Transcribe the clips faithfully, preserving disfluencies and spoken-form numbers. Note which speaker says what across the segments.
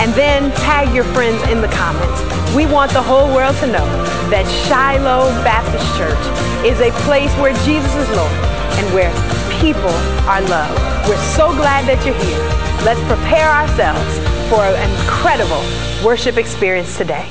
Speaker 1: and then tag your friends in the comments. We want the whole world to know that Shiloh Baptist Church is a place where Jesus is Lord and where people are loved. We're so glad that you're here. Let's prepare ourselves for an incredible worship experience today.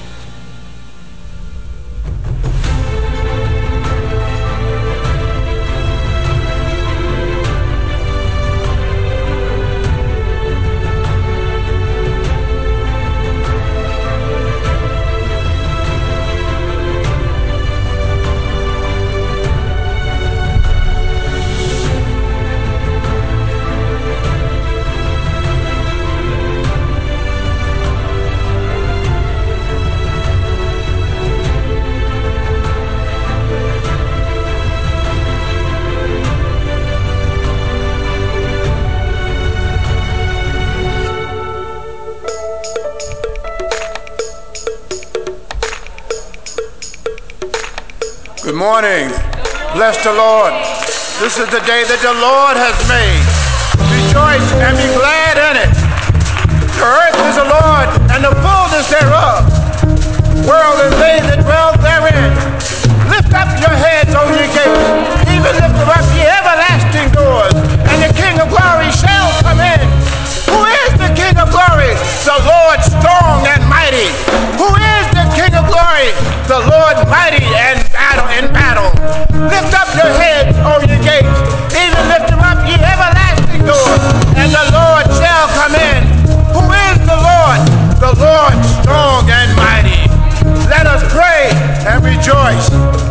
Speaker 2: Good morning. Bless the Lord. This is the day that the Lord has made. Rejoice and be glad in it. The earth is the Lord and the fullness thereof, world and they that dwell therein. Lift up your heads, O ye gates, even lift them up, ye everlasting doors, and the King of glory shall come in. Who is the King of glory? The Lord strong and mighty. Who is the King of glory? The Lord mighty and battle in battle. Lift up your heads, O ye gates, even lift them up, ye everlasting doors, and the Lord shall come in. Who is the Lord? The Lord strong and mighty. Let us pray and rejoice.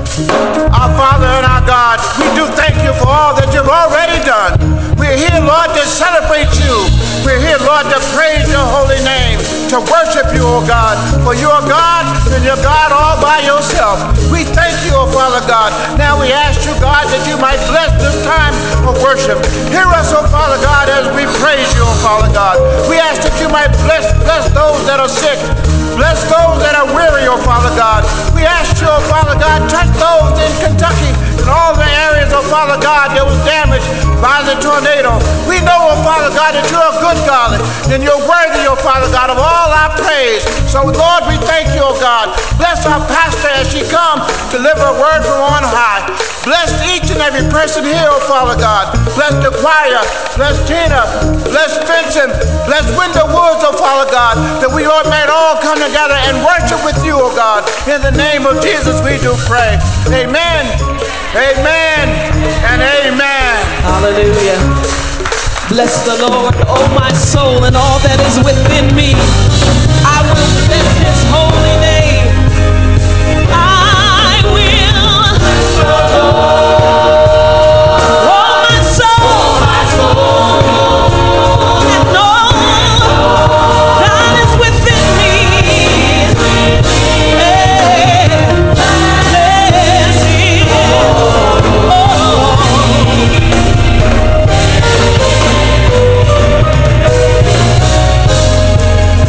Speaker 2: Our Father and our God, we do thank you for all that you've already done. We're here, Lord, to celebrate you. We're here, Lord, to praise your holy name, to worship you, O God. For you are God, and you're God all by yourself. We thank you, O Father God. Now we ask you, God, that you might bless this time of worship. Hear us, O Father God, as we praise you, O Father God. We ask that you might bless, bless those that are sick. Bless those that are weary, O Father God. We ask you, O Father God, touch those in Kentucky and all the areas, O Father God, that was damaged by the tornado. We know, O Father God, that you're a good God and you're worthy, O Father God, of all our praise. So, Lord, we thank you, O God. Bless our pastor as she comes to deliver a word from on high. Bless each and every person here, O Father God. Bless the choir. Bless Tina. Bless Vincent. Bless Window Woods, O Father God, that we all may all come together and worship with you, O God. In the name of Jesus, we do pray. Amen, amen, and amen.
Speaker 3: Hallelujah. Bless the Lord, oh my soul, and all that is within me. I will bless his holy name. I will bless the Lord, oh my soul, my soul, and all that is within me. Hey, bless his holy name.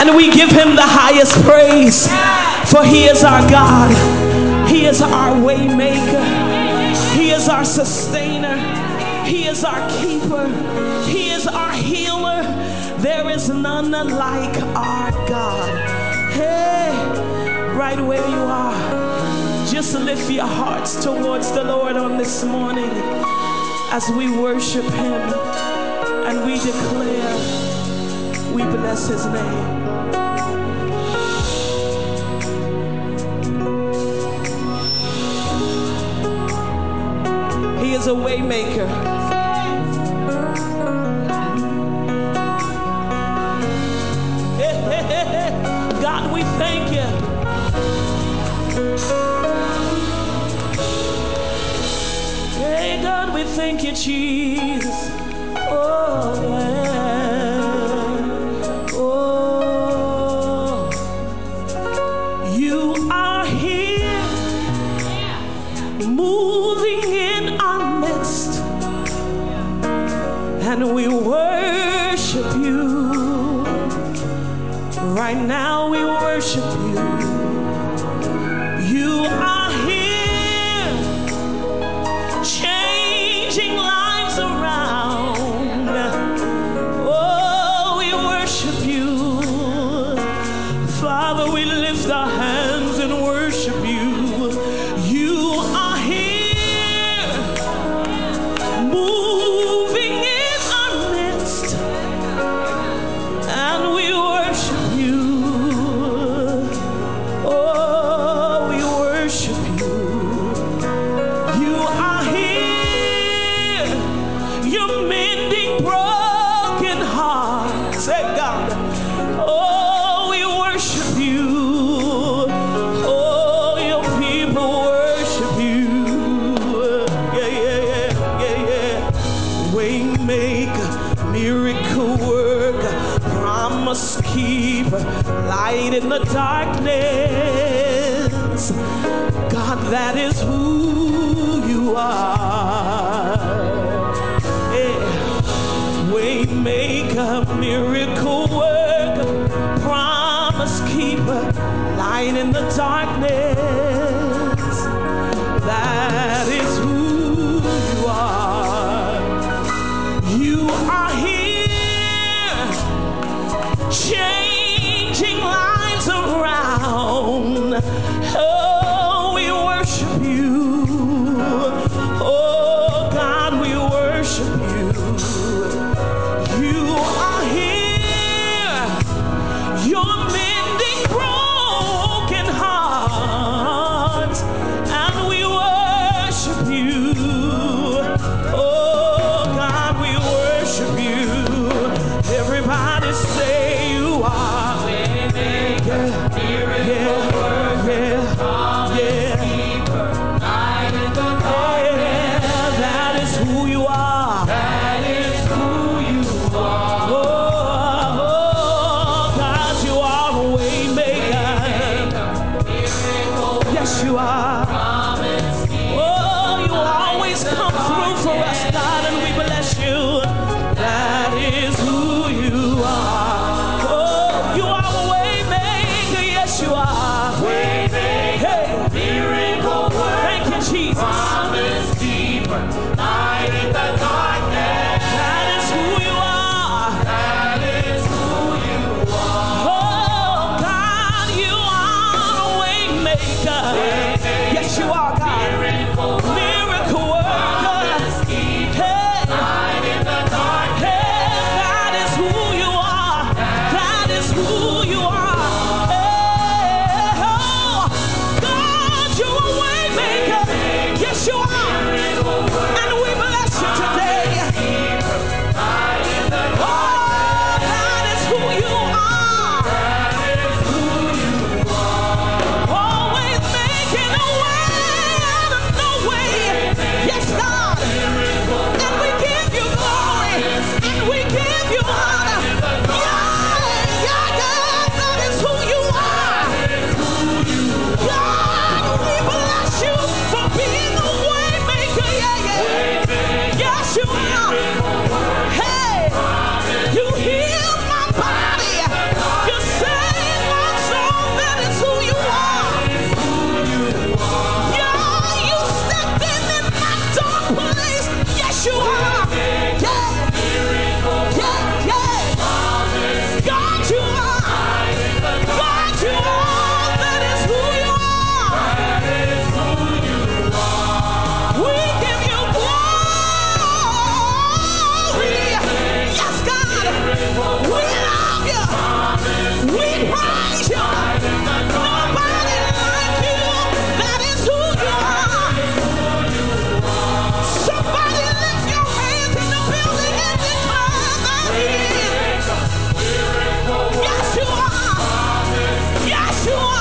Speaker 3: And we give him the highest praise, for he is our God. He is our way maker. He is our sustainer. He is our keeper. He is our healer. There is none like our God. Hey, right where you are, just lift your hearts towards the Lord on this morning as we worship him and we declare, we bless his name. He is a way maker. God, we thank you. Hey, God, we thank you, Jesus. Oh, yeah. Oh, you are here, moving in our midst, and we worship you. Right now we worship you. You are here, changing lives around. Oh, we worship you. Father, we lift our hands and worship you. You are here, moving in our midst, and we worship you. Oh, we worship you. You are here. You're mending broken hearts. Hey, God. Oh, we worship you. Oh, your people worship you. Yeah, yeah, yeah, yeah, yeah. Waymaker, miracle worker, promise keeper, light in the darkness. God, that is who you are. Yeah. Waymaker, miracle worker, promise keeper, light in the darkness. That is who you are. You are here, changing lives around. Oh, we worship you. Oh, God, we worship you. You are here, you're mending broken hearts. praise you. Nobody like you. That is who you are. Somebody lift your hands in the building and declare that he is. Yes, you are. Yes, you are.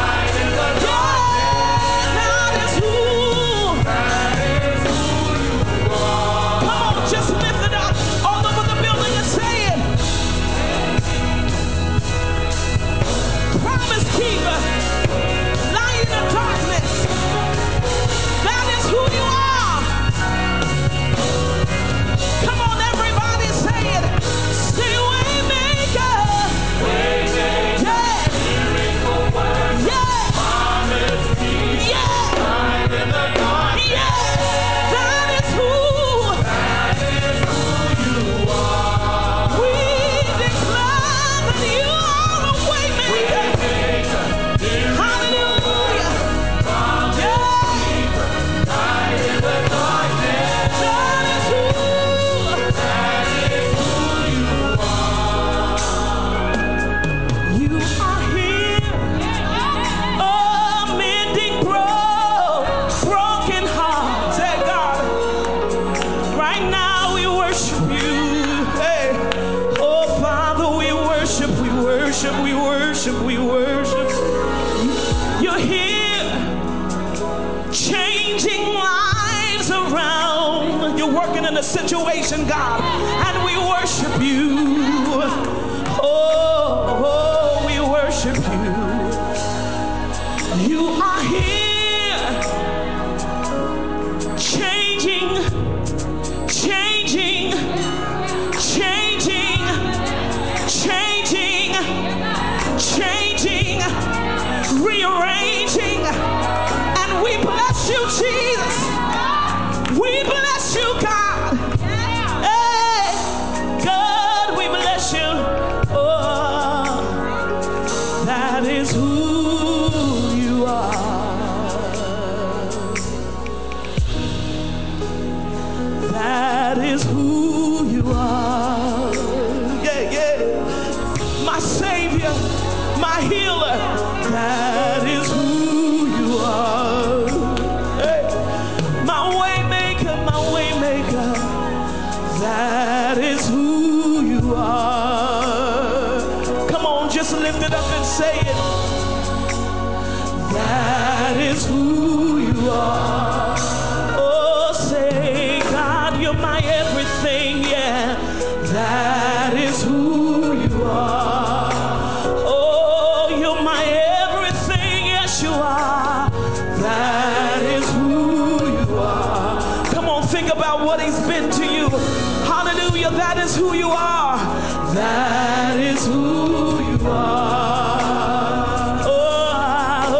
Speaker 3: Yeah, that is who. Come on, just lift it up all over the building and say it. Promise keeper, light in the darkness. That is who you are. Come on, everybody, say it. Say way maker. Way maker. Yeah. Yeah. Promise keeper. Yeah. Light in the darkness. Yeah. That is who. That is who you are. We declare that you are a way maker. Hallelujah. Yeah. Light in the darkness. That is who. That is who you are. You are here, amending bro- broken hearts. Hey, God. Right now we worship you. Hey. Oh, Father, we worship, we worship, we worship, we worship. You're here, changing lives around. You're working in a situation, God, and we worship you. Oh, oh, we worship you. You are here, changing, changing, changing, changing, changing, rearranging, and we bless you, Jesus. We bless you, God. Hey, God, we bless you. Oh, that is who you are. That is who you are. Yeah, yeah. My Savior, my healer. That is who you are. Hey. My way maker, my way maker. That is who you are. Come on, just lift it up and say it. That is who you are. Oh, say, God, you're my everything, yeah. That is who you are. Oh, you're my everything, yes, you are. That is who you are. Come on, think about what he's been to you. Hallelujah, that is who you are. That is who you are. Oh, oh,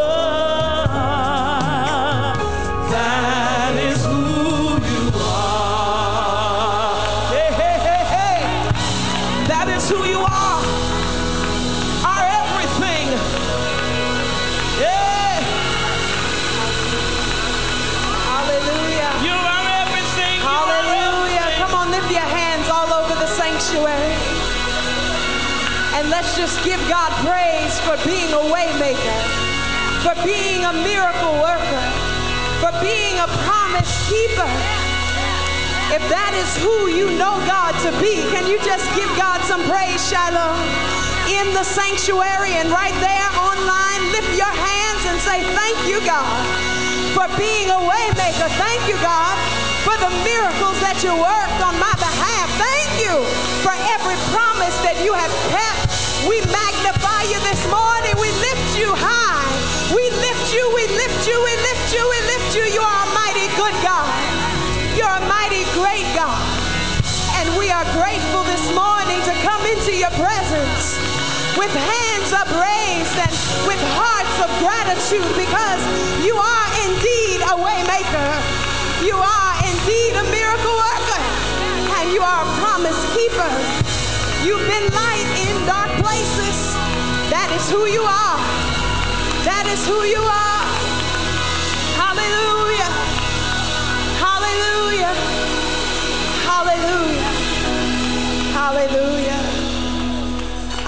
Speaker 3: that is who you are. Hey, hey, hey, hey. That is who you are. Our everything. Yeah.
Speaker 1: Hallelujah.
Speaker 3: You are everything. You are
Speaker 1: Hallelujah.
Speaker 3: everything.
Speaker 1: Come on, lift your hands all over the sanctuary. And let's just give God praise for being a way maker, for being a miracle worker, for being a promise keeper. If that is who you know God to be, can you just give God some praise, Shiloh? In the sanctuary and right there online, lift your hands and say, thank you, God, for being a way maker. Thank you, God, for the miracles that you worked on my behalf. Thank you for every promise that you have kept. We magnify you this morning. We lift you high. We lift you, we lift you, we lift you, we lift you. You are a mighty good God. You're a mighty great God. And we are grateful this morning to come into your presence with hands upraised and with hearts of gratitude, because you are indeed a way maker. You are indeed a miracle worker. And you are a promise keeper. You've been light in dark places. That is who you are. That is who you are. Hallelujah. Hallelujah. Hallelujah. Hallelujah.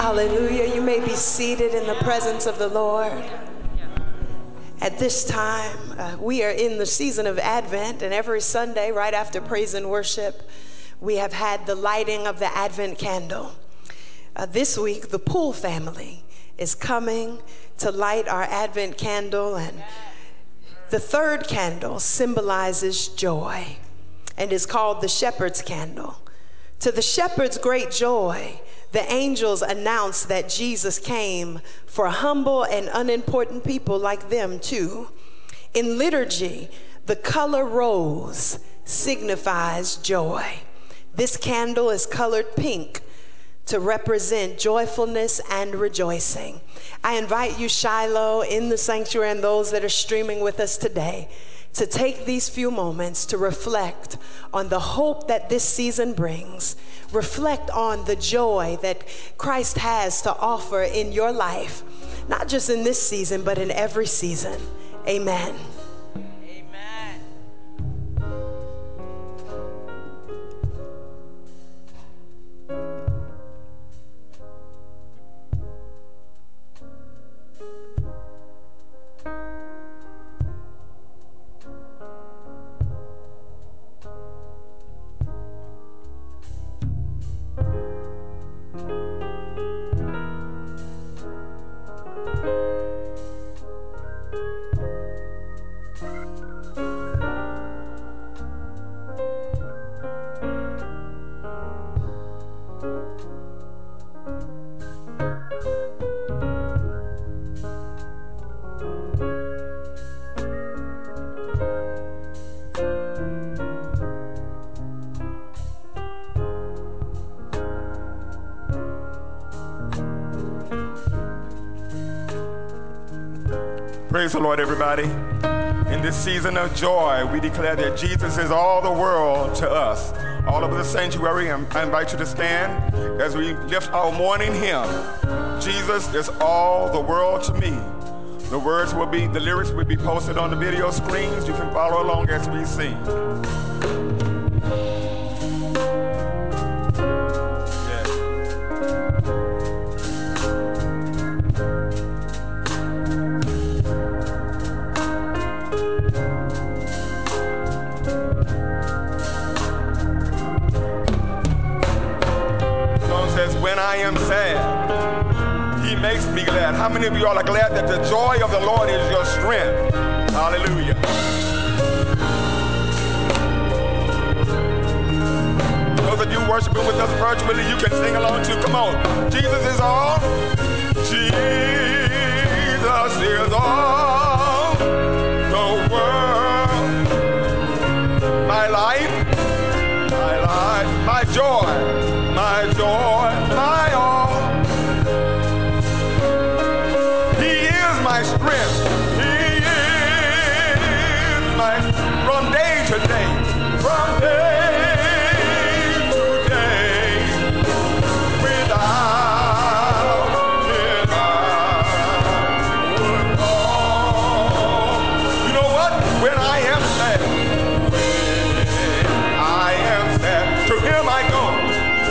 Speaker 1: Hallelujah. You may be seated in the presence of the Lord. At this time, uh, we are in the season of Advent, and every Sunday, right after praise and worship, we have had the lighting of the Advent candle. Uh, this week, the Poole family is coming to light our Advent candle, and the third candle symbolizes joy and is called the shepherd's candle. To the shepherd's great joy, the angels announced that Jesus came for humble and unimportant people like them too. In liturgy, the color rose signifies joy. This candle is colored pink to represent joyfulness and rejoicing. I invite you, Shiloh, in the sanctuary, and those that are streaming with us today, to take these few moments to reflect on the hope that this season brings. Reflect on the joy that Christ has to offer in your life, not just in this season, but in every season. Amen.
Speaker 4: Amen.
Speaker 2: Praise the Lord, everybody. In this season of joy, we declare that Jesus is all the world to us. All over the sanctuary, I invite you to stand as we lift our morning hymn. Jesus is all the world to me. The words will be, the lyrics will be posted on the video screens. You can follow along as we sing. When I am sad, he makes me glad. How many of you all are glad that the joy of the Lord is your strength? Hallelujah. Those of you worshiping with us virtually, you can sing along too. Come on. Jesus is all. Jesus is all the world. My life, my life, my joy, my joy, my all. He is my strength. He is my, from day to day, from day to day, without him I would fall. You know what? When I am sad, when I am sad, to him I go.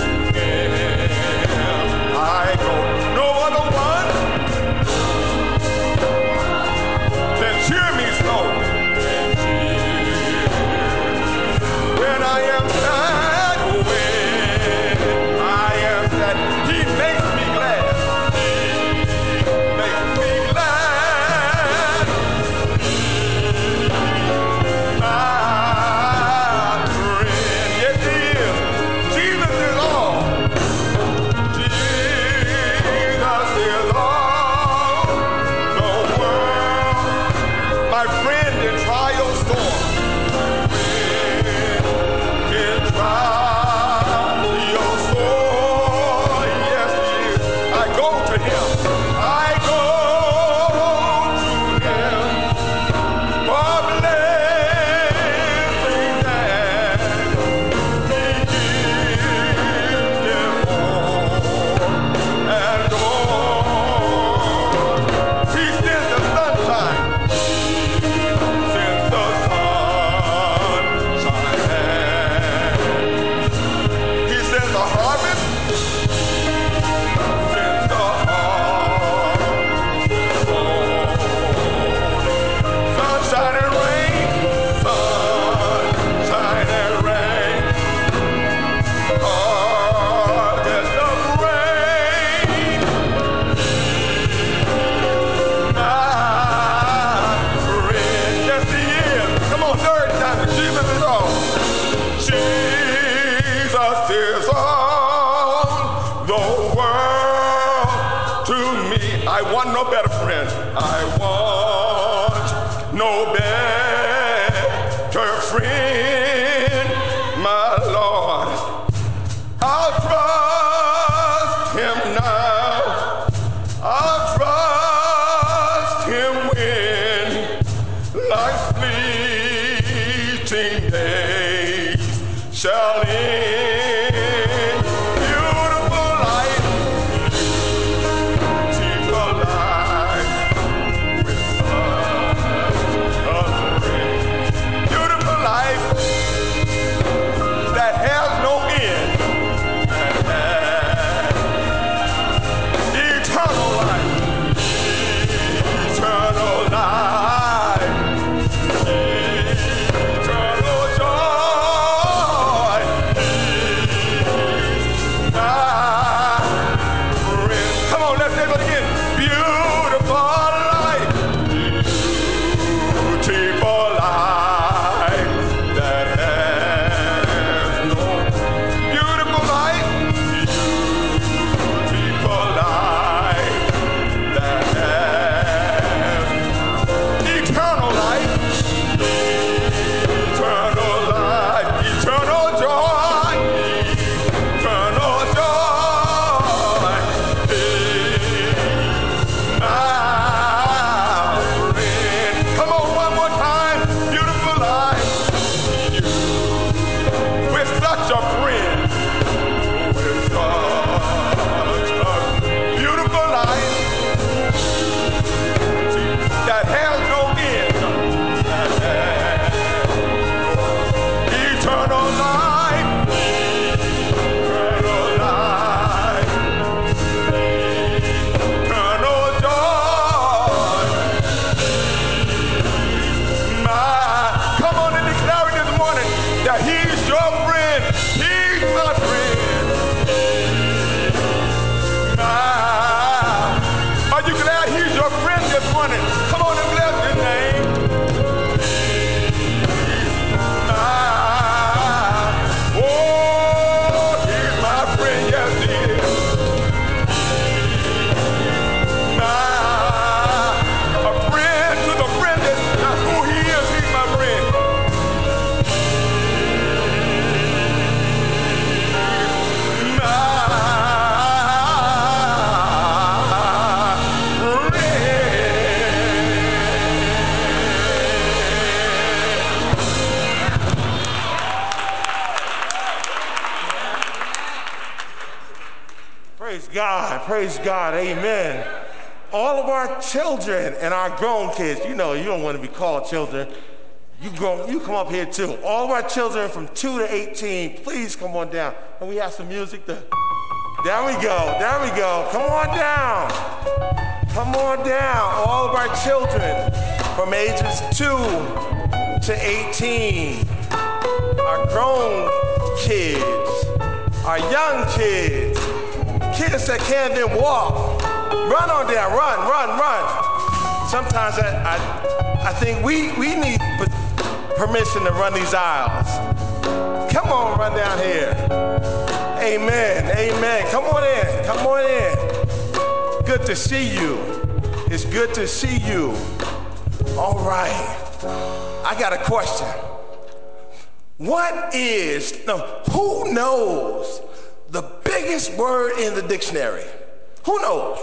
Speaker 5: Praise God, praise God, amen. All of our children and our grown kids, you know, you don't want to be called children. You grown, you come up here too. All of our children from two to eighteen, please come on down. And we have some music to, there we go, there we go. Come on down. Come on down. All of our children from ages two to eighteen, our grown kids, our young kids, kids that can't even walk. Run on down, run, run, run. Sometimes I, I, I think we, we need permission to run these aisles. Come on, run down here. Amen, amen. Come on in, come on in. Good to see you. It's good to see you. All right. I got a question. What is, no, who knows the biggest word in the dictionary? Who knows?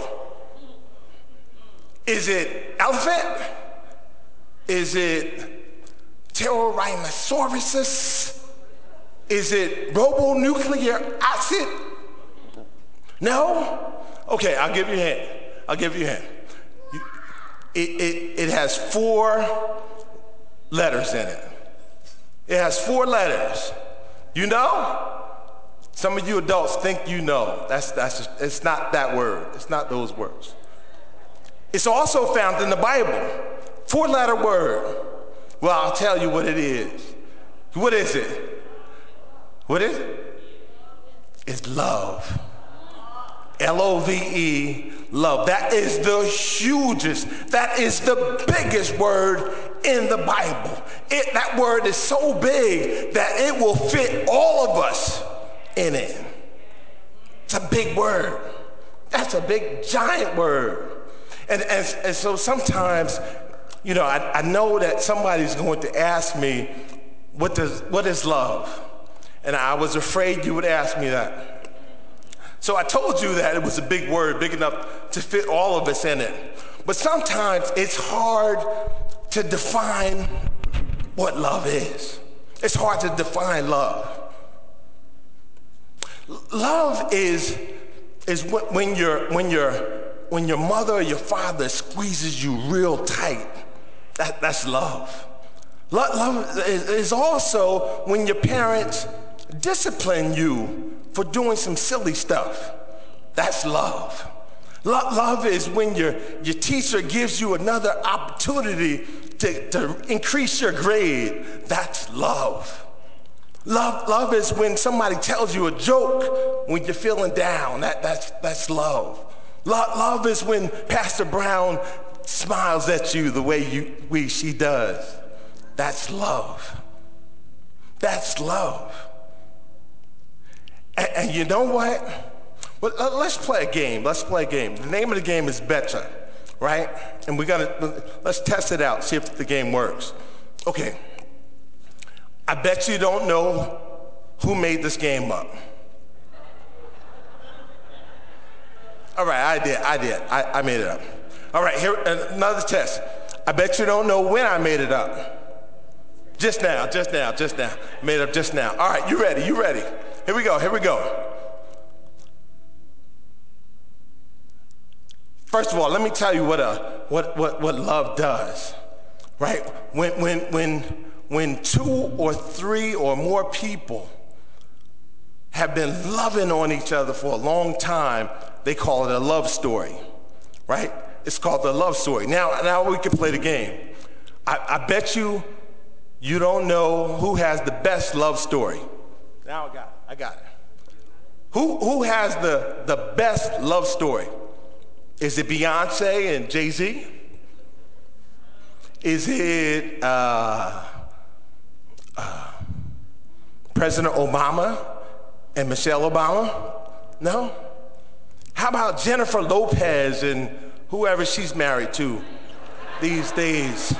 Speaker 5: Is it elephant? Is it pterodactyl? Is it ribonucleic acid? No? Okay, I'll give you a hint. I'll give you a hint. It, it, it has four letters in it. It has four letters. You know? Some of you adults think you know. That's, that's just, it's not that word. It's not those words. It's also found in the Bible. Four-letter word. Well, I'll tell you what it is. What is it? What is it? It's love. L O V E, love. That is the hugest, that is the biggest word in the Bible. It, that word is so big that it will fit all of us in it. It's a big word. That's a big, giant word. And, and, and so sometimes, you know, I, I know that somebody's going to ask me, what does what is love? And I was afraid you would ask me that. So I told you that it was a big word, big enough to fit all of us in it. But sometimes it's hard to define what love is. It's hard to define love. Love is, is when you're, when you're, when your mother or your father squeezes you real tight. That, that's love. Love, love is, is also when your parents discipline you for doing some silly stuff. That's love. Lo- love is when your, your teacher gives you another opportunity to, to increase your grade. That's love. Love, love is when somebody tells you a joke when you're feeling down. That, that's, that's love. Lo- love is when Pastor Brown smiles at you the way you, we, she does. That's love. That's love. And, and you know what? Well, let's play a game. Let's play a game. The name of the game is Betcha, right? And we gotta, let's test it out, see if the game works. Okay. I bet you don't know who made this game up. All right, I did, I did, I, I made it up. All right, here, another test. I bet you don't know when I made it up. Just now, just now, just now. Made it up just now. All right, you ready, you ready. Here we go, here we go. First of all, let me tell you what, a, what, what, what love does, right? When, when, when, when two or three or more people have been loving on each other for a long time, they call it a love story, right? It's called the love story. Now, now we can play the game. I, I bet you you don't know who has the best love story. Now I got it, I got it. Who, who has the, the best love story? Is it Beyonce and Jay-Z? Is it uh, uh, President Obama and Michelle Obama? No? How about Jennifer Lopez and whoever she's married to these days?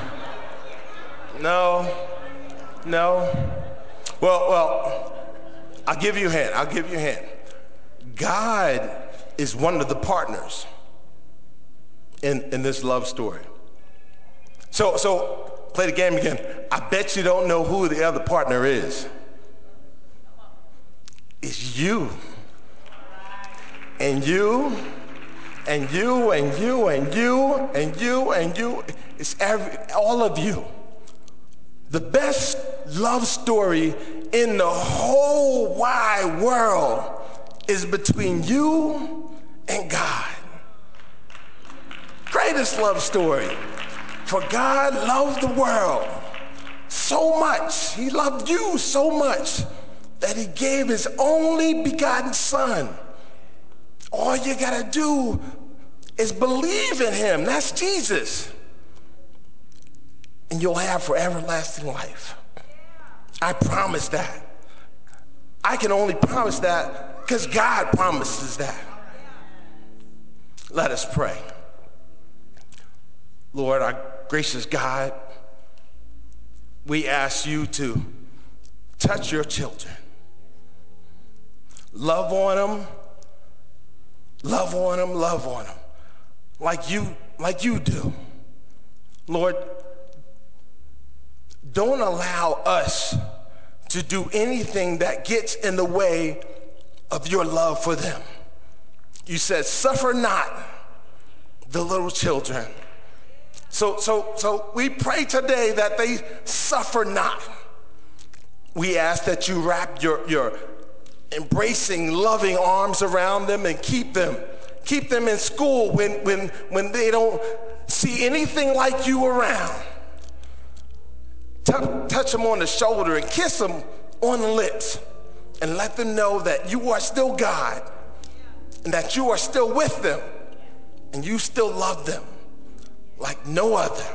Speaker 5: No? No? Well, well, I'll give you a hint, I'll give you a hint. God is one of the partners in, in this love story. So, so play the game again. I bet you don't know who the other partner is. It's you. and you, and you, and you, and you, and you, and you. It's every, all of you. The best love story in the whole wide world is between you and God. Greatest love story. For God loved the world so much, he loved you so much, that he gave his only begotten son. All you gotta do is believe in him. That's Jesus. And you'll have for everlasting life. I promise that. I can only promise that because God promises that. Let us pray. Lord, our gracious God, we ask you to touch your children. Love on them, love on them, love on them, like you, like you do. Lord, don't allow us to do anything that gets in the way of your love for them. You said, suffer not the little children. So, so, so we pray today that they suffer not. We ask that you wrap your, your embracing, loving arms around them and keep them. Keep them in school when, when, when they don't see anything like you around. Touch, touch them on the shoulder and kiss them on the lips and let them know that you are still God and that you are still with them and you still love them like no other.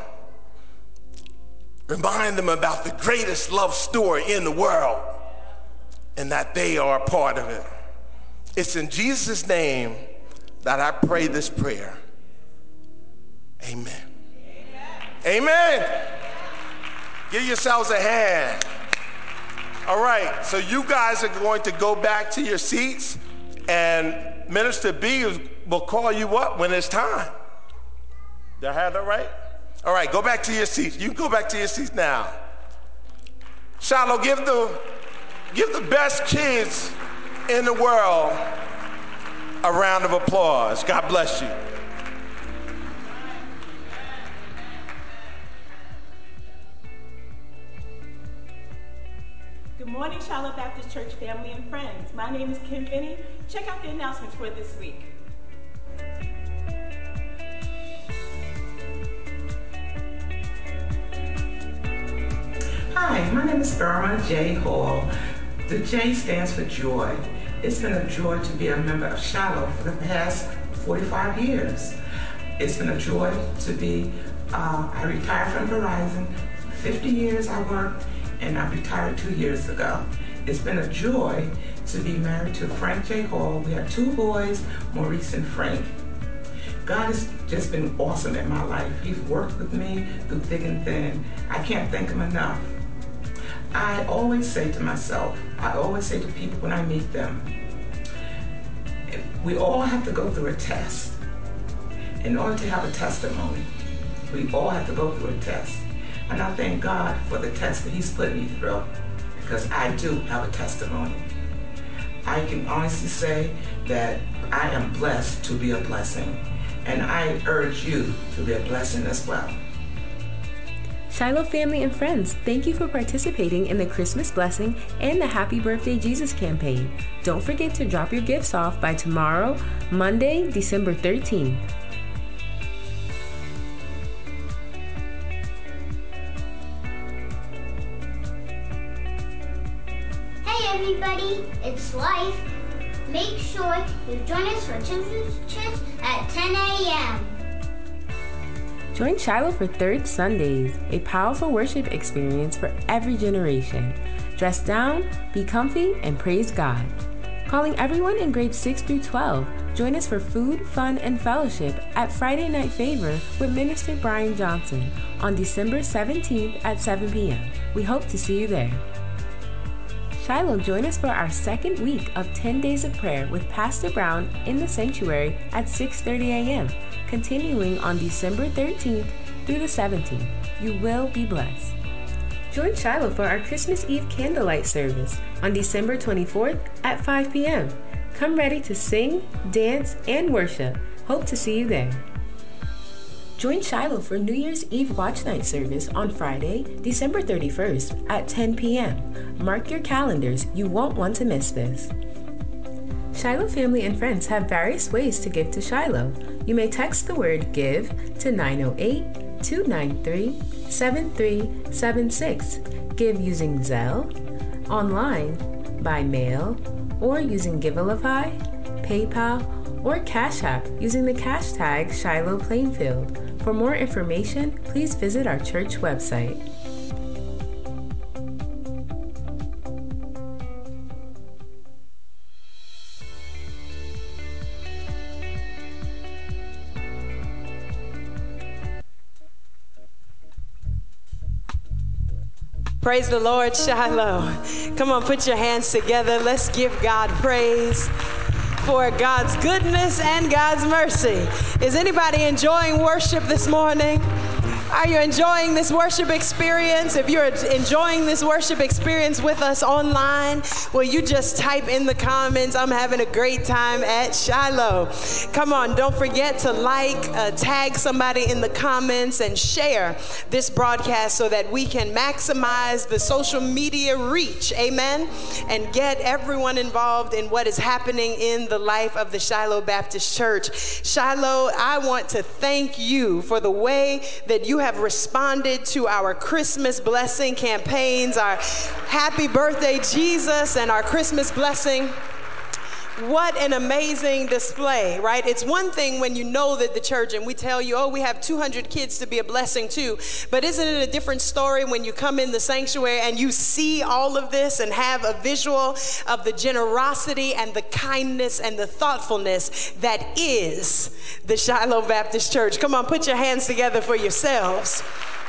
Speaker 5: Remind them about the greatest love story in the world and that they are a part of it. It's in Jesus' name that I pray this prayer. Amen. Amen. Amen. Give yourselves a hand. All right, so you guys are going to go back to your seats, and Minister B will call you up when it's time. Did I have that right? All right, go back to your seats. You can go back to your seats now. Shiloh, give the, give the best kids in the world a round of applause. God bless you.
Speaker 6: Good morning, Shiloh Baptist Church family and friends. My name is Kim Finney. Check out the announcements for this week.
Speaker 7: Hi, my name is Irma J. Hall. The J stands for joy. It's been a joy to be a member of Shiloh for the past forty-five years. It's been a joy to be, uh, I retired from Verizon. fifty years I worked, and I retired two years ago. It's been a joy to be married to Frank J. Hall. We have two boys, Maurice and Frank. God has just been awesome in my life. He's worked with me through thick and thin. I can't thank him enough. I always say to myself, I always say to people when I meet them, we all have to go through a test. In order to have a testimony, we all have to go through a test. And I thank God for the test that he's put me through, because I do have a testimony. I can honestly say that I am blessed to be a blessing, and I urge you to be a blessing as well.
Speaker 8: Shiloh family and friends, thank you for participating in the Christmas Blessing and the Happy Birthday Jesus campaign. Don't forget to drop your gifts off by tomorrow, Monday, December thirteenth.
Speaker 9: Hey everybody, it's Life. Make sure you join us for Children's Church at ten a m
Speaker 8: Join Shiloh for Third Sundays, a powerful worship experience for every generation. Dress down, be comfy, and praise God. Calling everyone in grades six through twelve, join us for food, fun, and fellowship at Friday Night Favor with Minister Brian Johnson on December seventeenth at seven p m We hope to see you there. Shiloh, join us for our second week of ten days of prayer with Pastor Brown in the sanctuary at six thirty a m, continuing on December thirteenth through the seventeenth. You will be blessed. Join Shiloh for our Christmas Eve candlelight service on December twenty-fourth at five p m Come ready to sing, dance, and worship. Hope to see you there. Join Shiloh for New Year's Eve Watch Night service on Friday, December thirty-first at ten p.m. Mark your calendars. You won't want to miss this. Shiloh family and friends have various ways to give to Shiloh. You may text the word GIVE to nine oh eight, two nine three, seven three seven six. Give using Zelle, online, by mail, or using Givelify, PayPal, or Cash App using the cash tag Shiloh Plainfield. For more information, please visit our church website.
Speaker 1: Praise the Lord, Shiloh. Come on, put your hands together. Let's give God praise for God's goodness and God's mercy. Is anybody enjoying worship this morning? Are you enjoying this worship experience? If you're enjoying this worship experience with us online, well, you just type in the comments, I'm having a great time at Shiloh. Come on, don't forget to like, uh, tag somebody in the comments, and share this broadcast so that we can maximize the social media reach, amen, and get everyone involved in what is happening in the life of the Shiloh Baptist Church. Shiloh, I want to thank you for the way that you have responded to our Christmas blessing campaigns, our Happy Birthday Jesus and our Christmas blessing. What an amazing display, right? It's one thing when you know that the church, and we tell you, oh, we have two hundred kids to be a blessing to, but isn't it a different story when you come in the sanctuary and you see all of this and have a visual of the generosity and the kindness and the thoughtfulness that is the Shiloh Baptist Church? Come on, put your hands together for yourselves.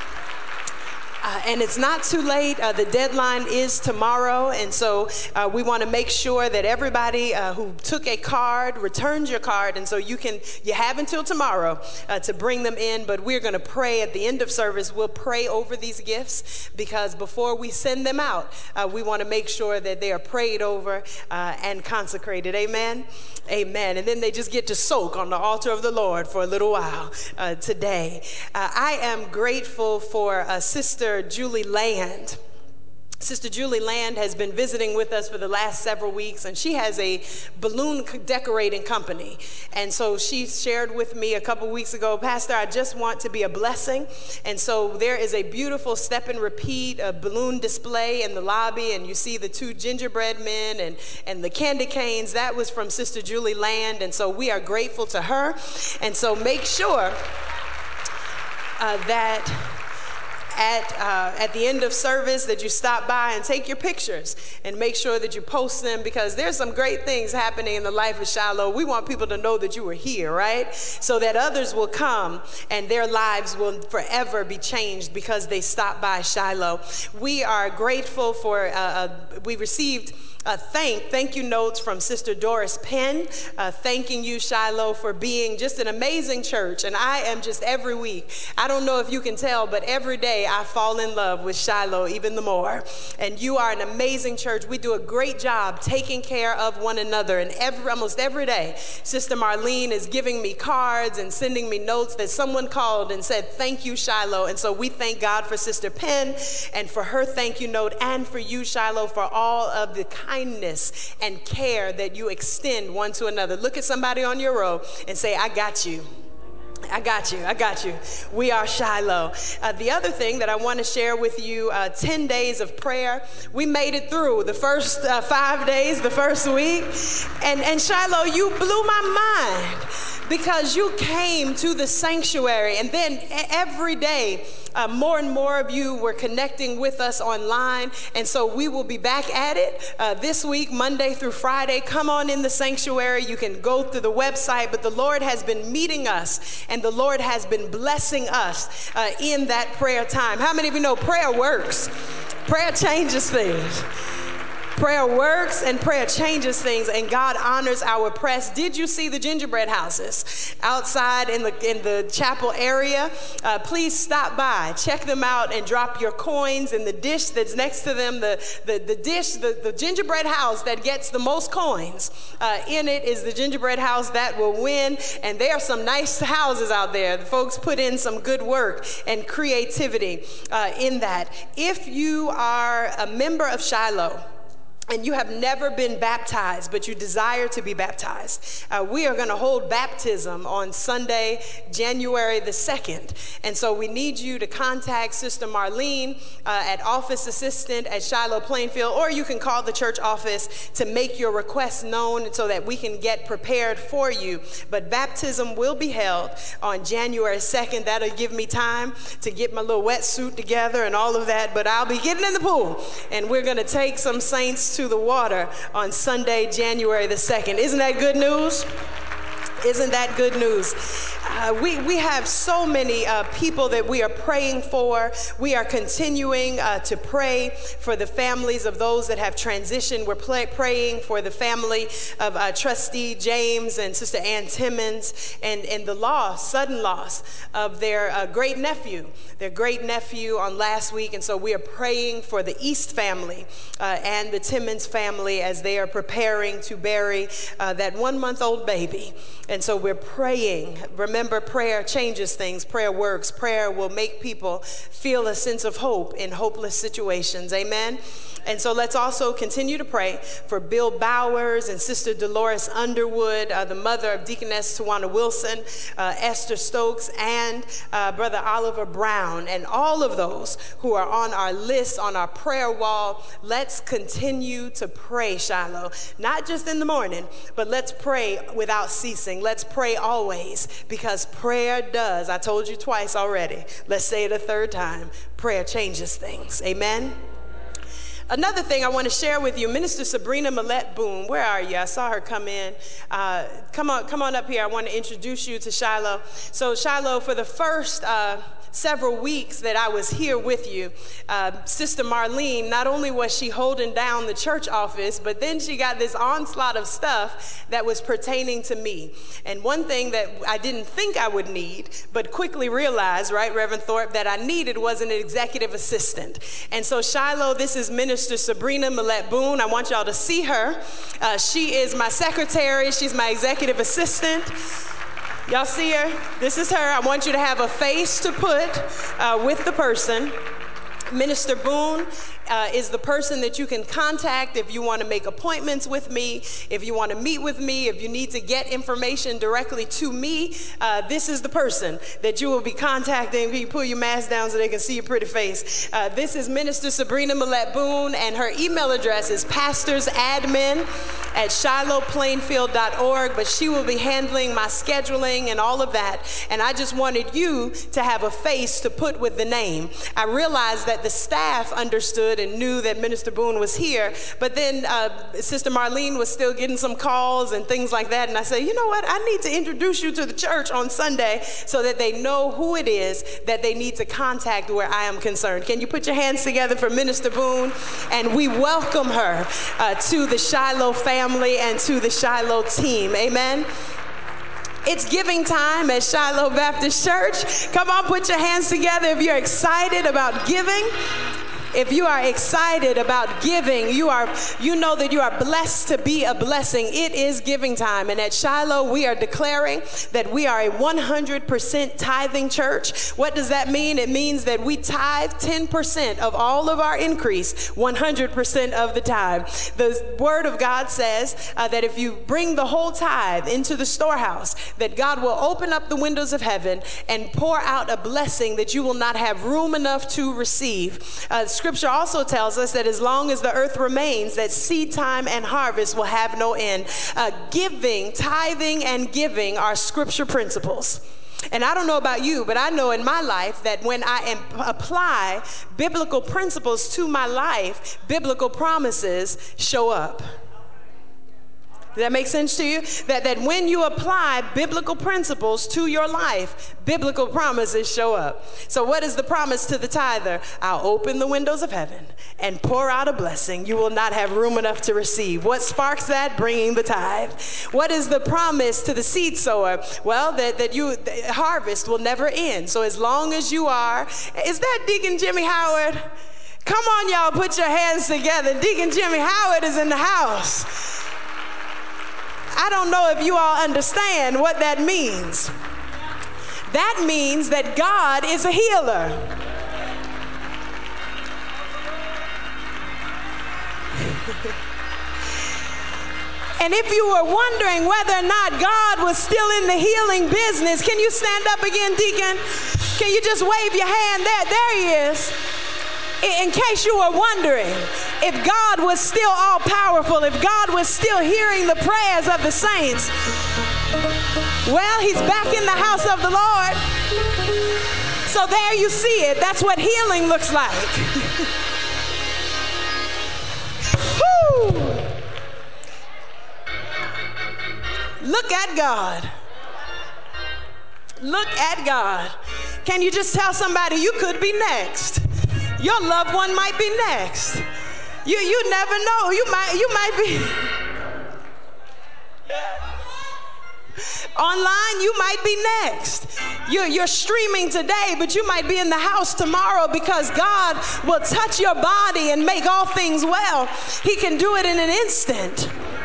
Speaker 1: Uh, and it's not too late. Uh, the deadline is tomorrow. And so uh, we want to make sure that everybody uh, who took a card returns your card. And so you can, you have until tomorrow uh, to bring them in. But we're going to pray at the end of service. We'll pray over these gifts because before we send them out, uh, we want to make sure that they are prayed over uh, and consecrated. Amen. Amen. And then they just get to soak on the altar of the Lord for a little while uh, today. Uh, I am grateful for uh, Sister Julie Land. Sister Julie Land has been visiting with us for the last several weeks, and she has a balloon decorating company. And so she shared with me a couple weeks ago, Pastor, I just want to be a blessing. And so there is a beautiful step and repeat a balloon display in the lobby, and you see the two gingerbread men and, and the candy canes. That was from Sister Julie Land, and so we are grateful to her. And so make sure uh, that At, uh, at the end of service that you stop by and take your pictures and make sure that you post them, because there's some great things happening in the life of Shiloh. We want people to know that you were here, right? So that others will come and their lives will forever be changed because they stopped by Shiloh. We are grateful for, uh, uh, we received Uh, thank, thank you notes from Sister Doris Penn, uh, thanking you, Shiloh, for being just an amazing church. And I am just every week, I don't know if you can tell, but every day I fall in love with Shiloh even the more. And you are an amazing church. We do a great job taking care of one another. And every, almost every day, Sister Marlene is giving me cards and sending me notes that someone called and said, thank you, Shiloh. And so we thank God for Sister Penn and for her thank you note, and for you, Shiloh, for all of the kindness and care that you extend one to another. Look at somebody on your row and say, I got you. I got you. I got you. We are Shiloh. Uh, the other thing that I want to share with you, uh, ten days of prayer. We made it through the first uh, five days, the first week. And, and Shiloh, you blew my mind because you came to the sanctuary, and then every day, Uh, more and more of you were connecting with us online, and so we will be back at it uh, this week, Monday through Friday. Come on in the sanctuary. You can go through the website, but the Lord has been meeting us, and the Lord has been blessing us uh, in that prayer time. How many of you know prayer works? Prayer changes things. Prayer works and prayer changes things, and God honors our press. Did you see the gingerbread houses outside in the in the chapel area? Uh, please stop by, check them out, and drop your coins in the dish that's next to them. The, the, the dish, the, the gingerbread house that gets the most coins uh, in it is the gingerbread house that will win. And there are some nice houses out there. The folks put in some good work and creativity uh, in that. If you are a member of Shiloh, and you have never been baptized, but you desire to be baptized, uh, we are going to hold baptism on Sunday, January the second. And so we need you to contact Sister Marlene uh, at office assistant at Shiloh Plainfield, or you can call the church office to make your request known so that we can get prepared for you. But baptism will be held on January second. That'll give me time to get my little wetsuit together and all of that, but I'll be getting in the pool, and we're going to take some saints to to the water on Sunday, January the second. Isn't that good news? Isn't that good news? Uh, we, we have so many uh, people that we are praying for. We are continuing uh, to pray for the families of those that have transitioned. We're play, praying for the family of uh, Trustee James and Sister Ann Timmons, and, and the loss, sudden loss of their uh, great nephew, their great nephew on last week. And so we are praying for the East family uh, and the Timmons family as they are preparing to bury uh, that one month old baby. And so we're praying. Remember, prayer changes things. Prayer works. Prayer will make people feel a sense of hope in hopeless situations. Amen. And so let's also continue to pray for Bill Bowers and Sister Dolores Underwood, uh, the mother of Deaconess Tawana Wilson, uh, Esther Stokes, and uh, Brother Oliver Brown, and all of those who are on our list, on our prayer wall. Let's continue to pray, Shiloh, not just in the morning, but let's pray without ceasing. Let's pray always, because prayer does. I told you twice already. Let's say it a third time. Prayer changes things. Amen. Another thing I want to share with you, Minister Sabrina Millette Boone, where are you? I saw her come in. Uh, come on, come on up here. I want to introduce you to Shiloh. So Shiloh, for the first uh, several weeks that I was here with you, uh, Sister Marlene, not only was she holding down the church office, but then she got this onslaught of stuff that was pertaining to me. And one thing that I didn't think I would need, but quickly realized, right, Reverend Thorpe, that I needed was an executive assistant. And so Shiloh, this is Minister Sabrina Millette Boone. I want y'all to see her. Uh, she is my secretary. She's my executive assistant. Y'all see her? This is her. I want you to have a face to put uh, with the person. Minister Boone uh, is the person that you can contact if you want to make appointments with me, if you want to meet with me, if you need to get information directly to me. Uh, this is the person that you will be contacting. Can you pull your mask down so they can see your pretty face? Uh, this is Minister Sabrina Millette Boone, and her email address is pastorsadmin at shiloh plainfield dot org, but she will be handling my scheduling and all of that. And I just wanted you to have a face to put with the name. I realized that the staff understood and knew that Minister Boone was here, but then uh, Sister Marlene was still getting some calls and things like that. And I said, you know what? I need to introduce you to the church on Sunday so that they know who it is that they need to contact where I am concerned. Can you put your hands together for Minister Boone? And we welcome her uh, to the Shiloh family and to the Shiloh team. Amen. It's giving time at Shiloh Baptist Church. Come on, put your hands together if you're excited about giving. If you are excited about giving, you are, you know that you are blessed to be a blessing. It is giving time. And at Shiloh, we are declaring that we are a one hundred percent tithing church. What does that mean? It means that we tithe ten percent of all of our increase, one hundred percent of the time. The word of God says uh, that if you bring the whole tithe into the storehouse, that God will open up the windows of heaven and pour out a blessing that you will not have room enough to receive. Uh, Scripture also tells us that as long as the earth remains, that seed time and harvest will have no end. Uh, giving, tithing and giving are scripture principles. And I don't know about you, but I know in my life that when I am, apply biblical principles to my life, biblical promises show up. Does that make sense to you? That, that when you apply biblical principles to your life, biblical promises show up. So what is the promise to the tither? I'll open the windows of heaven and pour out a blessing you will not have room enough to receive. What sparks that? Bringing the tithe. What is the promise to the seed sower? Well, that, that you the harvest will never end. So as long as you are, is that Deacon Jimmy Howard? Come on, y'all, put your hands together. Deacon Jimmy Howard is in the house. I don't know if you all understand what that means. That means that God is a healer. And if you were wondering whether or not God was still in the healing business, can you stand up again, Deacon? Can you just wave your hand? There, there he is. In case you were wondering if God was still all powerful, if God was still hearing the prayers of the saints, well, he's back in the house of the Lord. So there you see it. That's what healing looks like. Whew. Look at God. Look at God. Can you just tell somebody you could be next? Your loved one might be next. You you never know. You might you might be online. You might be next. You're you're streaming today, but you might be in the house tomorrow because God will touch your body and make all things well. He can do it in an instant.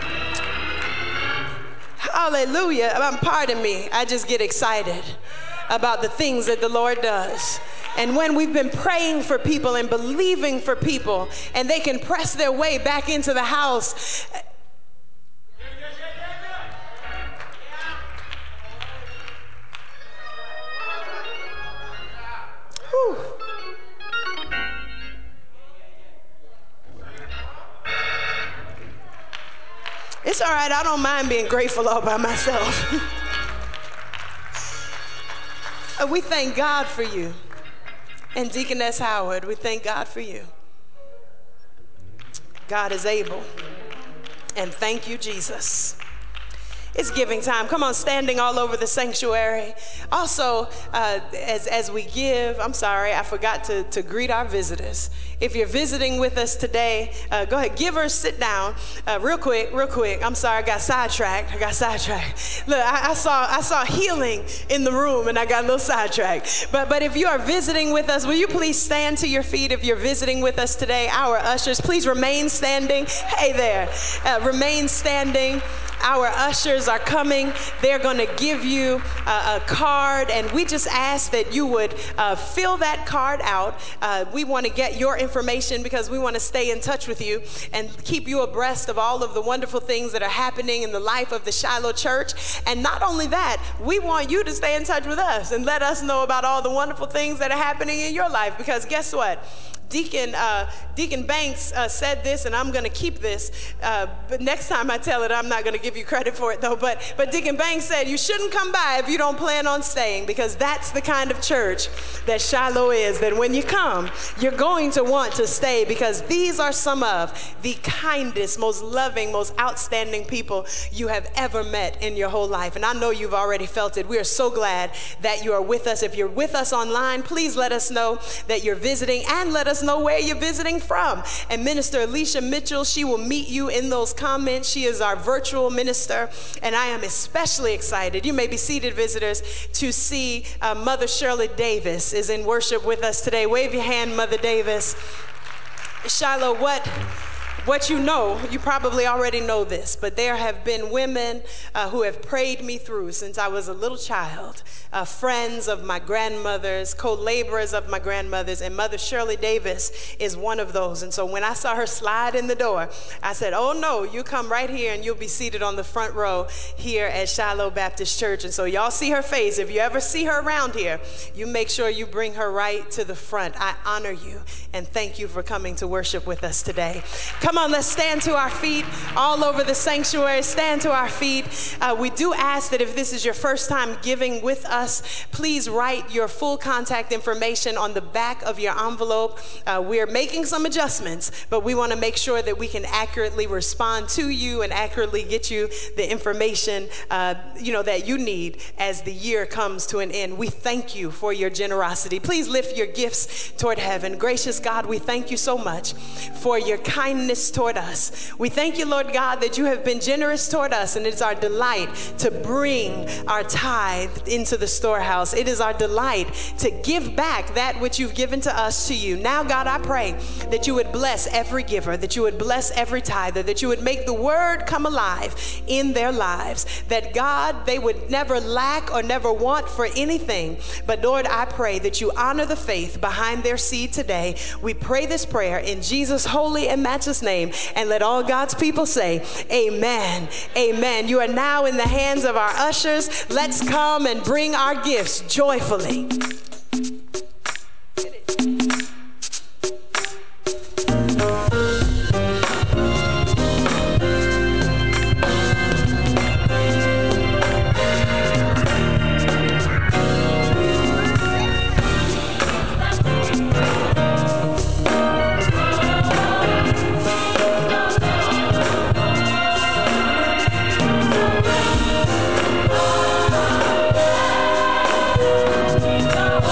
Speaker 1: Hallelujah. Um, pardon me. I just get excited about the things that the Lord does. And when we've been praying for people and believing for people, and they can press their way back into the house. Whew. It's all right. I don't mind being grateful all by myself. We thank God for you. And Deaconess Howard, we thank God for you. God is able. And thank you, Jesus. It's giving time. Come on, standing all over the sanctuary. Also, uh, as, as we give, I'm sorry, I forgot to, to greet our visitors. If you're visiting with us today, uh, go ahead, give her, sit down. Uh, real quick, real quick. I'm sorry, I got sidetracked. I got sidetracked. Look, I, I saw I saw healing in the room, and I got a little sidetracked. But, but if you are visiting with us, will you please stand to your feet if you're visiting with us today? Our ushers, please remain standing. Hey there, uh, remain standing. Our ushers are coming. They're going to give you a, a card, and we just ask that you would uh, fill that card out. Uh, we want to get your information because we want to stay in touch with you and keep you abreast of all of the wonderful things that are happening in the life of the Shiloh Church. And not only that, we want you to stay in touch with us and let us know about all the wonderful things that are happening in your life, because guess what? Deacon uh, Deacon Banks uh, said this, and I'm going to keep this. Uh, but next time I tell it, I'm not going to give you credit for it, though. But but Deacon Banks said, you shouldn't come by if you don't plan on staying, because that's the kind of church that Shiloh is, that when you come, you're going to want to stay, because these are some of the kindest, most loving, most outstanding people you have ever met in your whole life. And I know you've already felt it. We are so glad that you are with us. If you're with us online, please let us know that you're visiting, and let us know where you're visiting from. And Minister Alicia Mitchell, she will meet you in those comments. She is our virtual minister, and I am especially excited. You may be seated, visitors, to see uh, Mother Shirley Davis is in worship with us today. Wave your hand, Mother Davis. Shiloh, what... What you know, you probably already know this, but there have been women uh, who have prayed me through since I was a little child, uh, friends of my grandmother's, co-laborers of my grandmother's, and Mother Shirley Davis is one of those. And so when I saw her slide in the door, I said, oh no, you come right here and you'll be seated on the front row here at Shiloh Baptist Church. And so y'all see her face. If you ever see her around here, you make sure you bring her right to the front. I honor you and thank you for coming to worship with us today. Come Come on, let's stand to our feet all over the sanctuary. Stand to our feet. Uh, we do ask that if this is your first time giving with us, please write your full contact information on the back of your envelope. Uh, we're making some adjustments, but we want to make sure that we can accurately respond to you and accurately get you the information uh, you know, that you need as the year comes to an end. We thank you for your generosity. Please lift your gifts toward heaven. Gracious God, we thank you so much for your kindness toward us. We thank you, Lord God, that you have been generous toward us, and it's our delight to bring our tithe into the storehouse. It is our delight to give back that which you've given to us to you. Now, God, I pray that you would bless every giver, that you would bless every tither, that you would make the word come alive in their lives, that God, they would never lack or never want for anything. But Lord, I pray that you honor the faith behind their seed today. We pray this prayer in Jesus' holy and matchless name, and let all God's people say amen. Amen. You are now in the hands of our ushers. Let's come and bring our gifts joyfully.
Speaker 10: Go.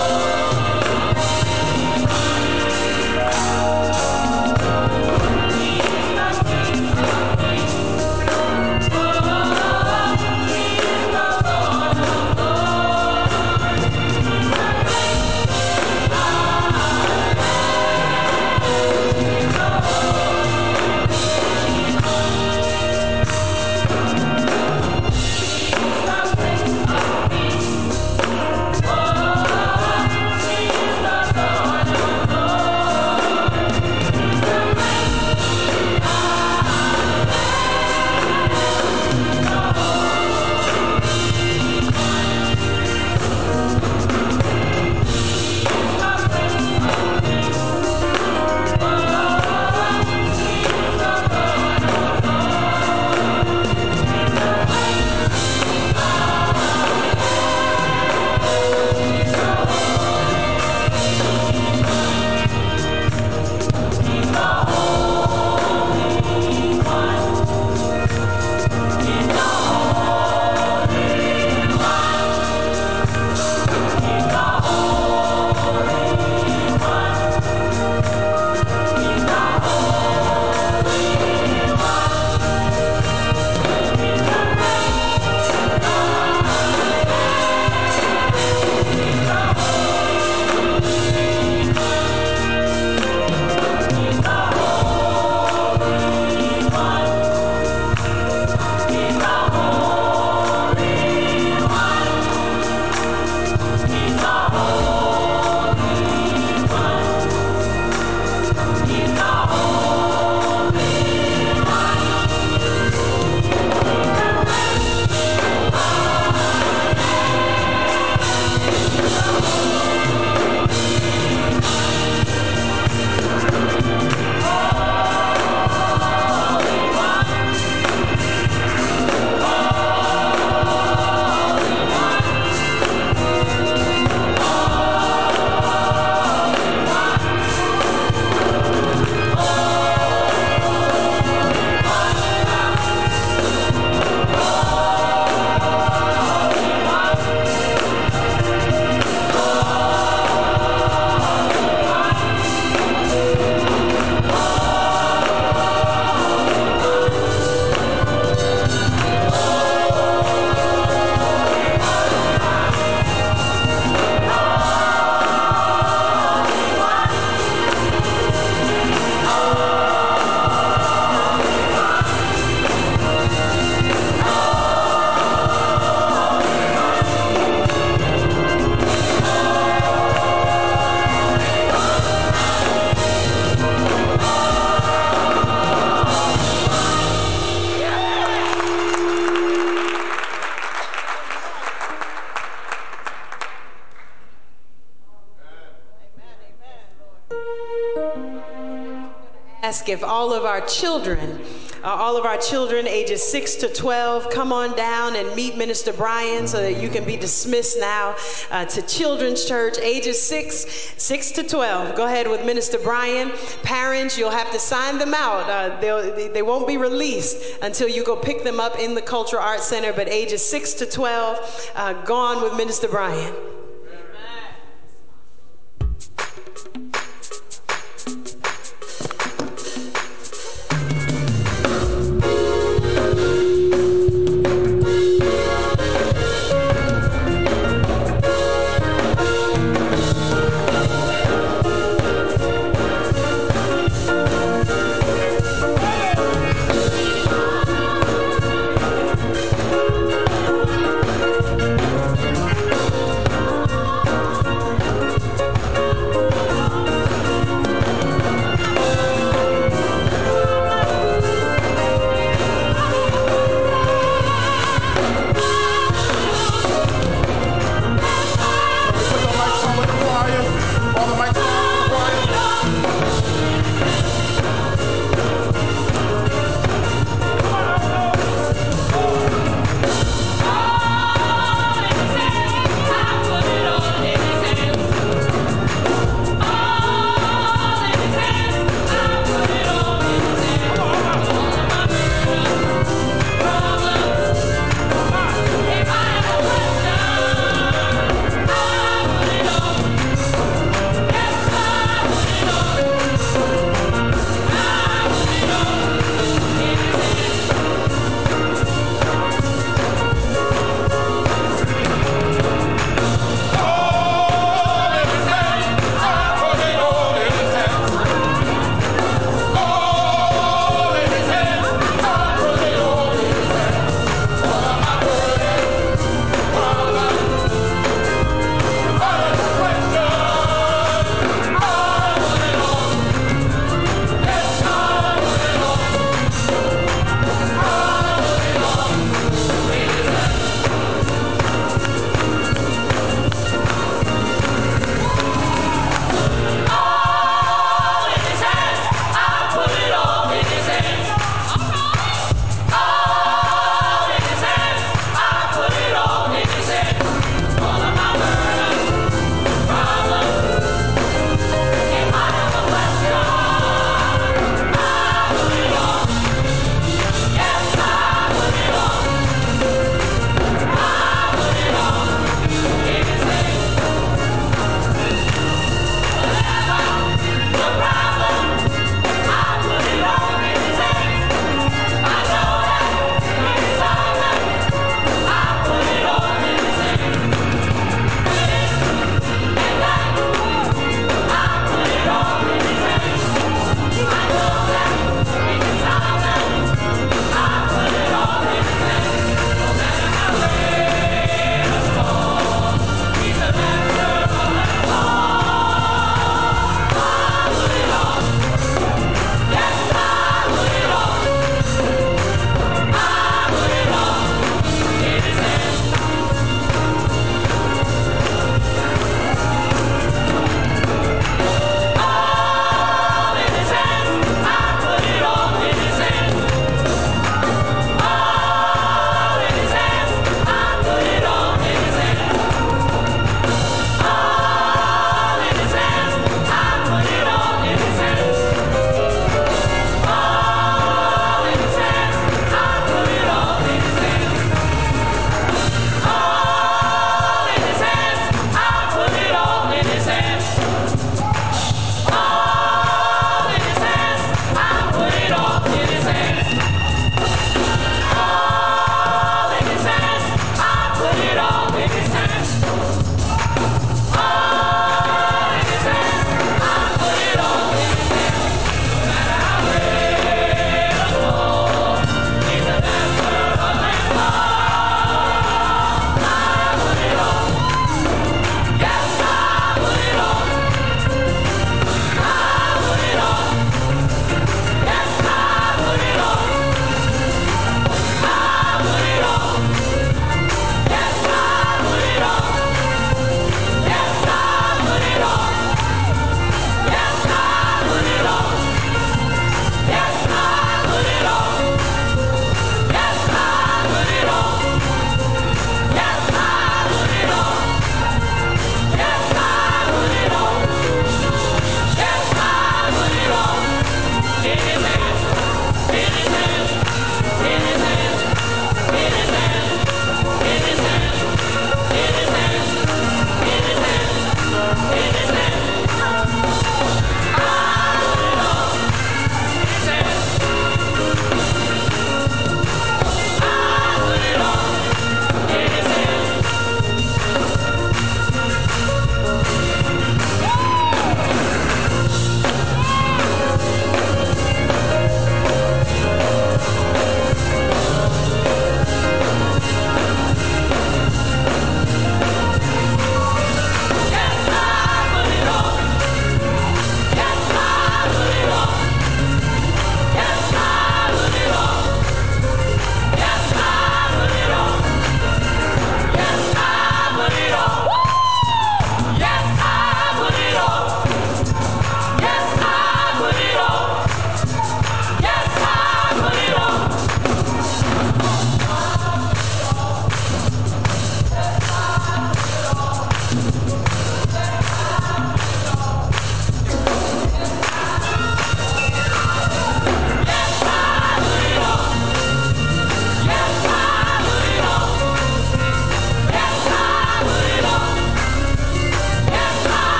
Speaker 1: ask if all of our children, uh, all of our children ages six to twelve, come on down and meet Minister Brian so that you can be dismissed now uh, to Children's Church, ages six, six to twelve. Go ahead with Minister Brian. Parents, you'll have to sign them out. Uh, they, they won't be released until you go pick them up in the Cultural Arts Center, but ages six to twelve, uh, go on with Minister Brian.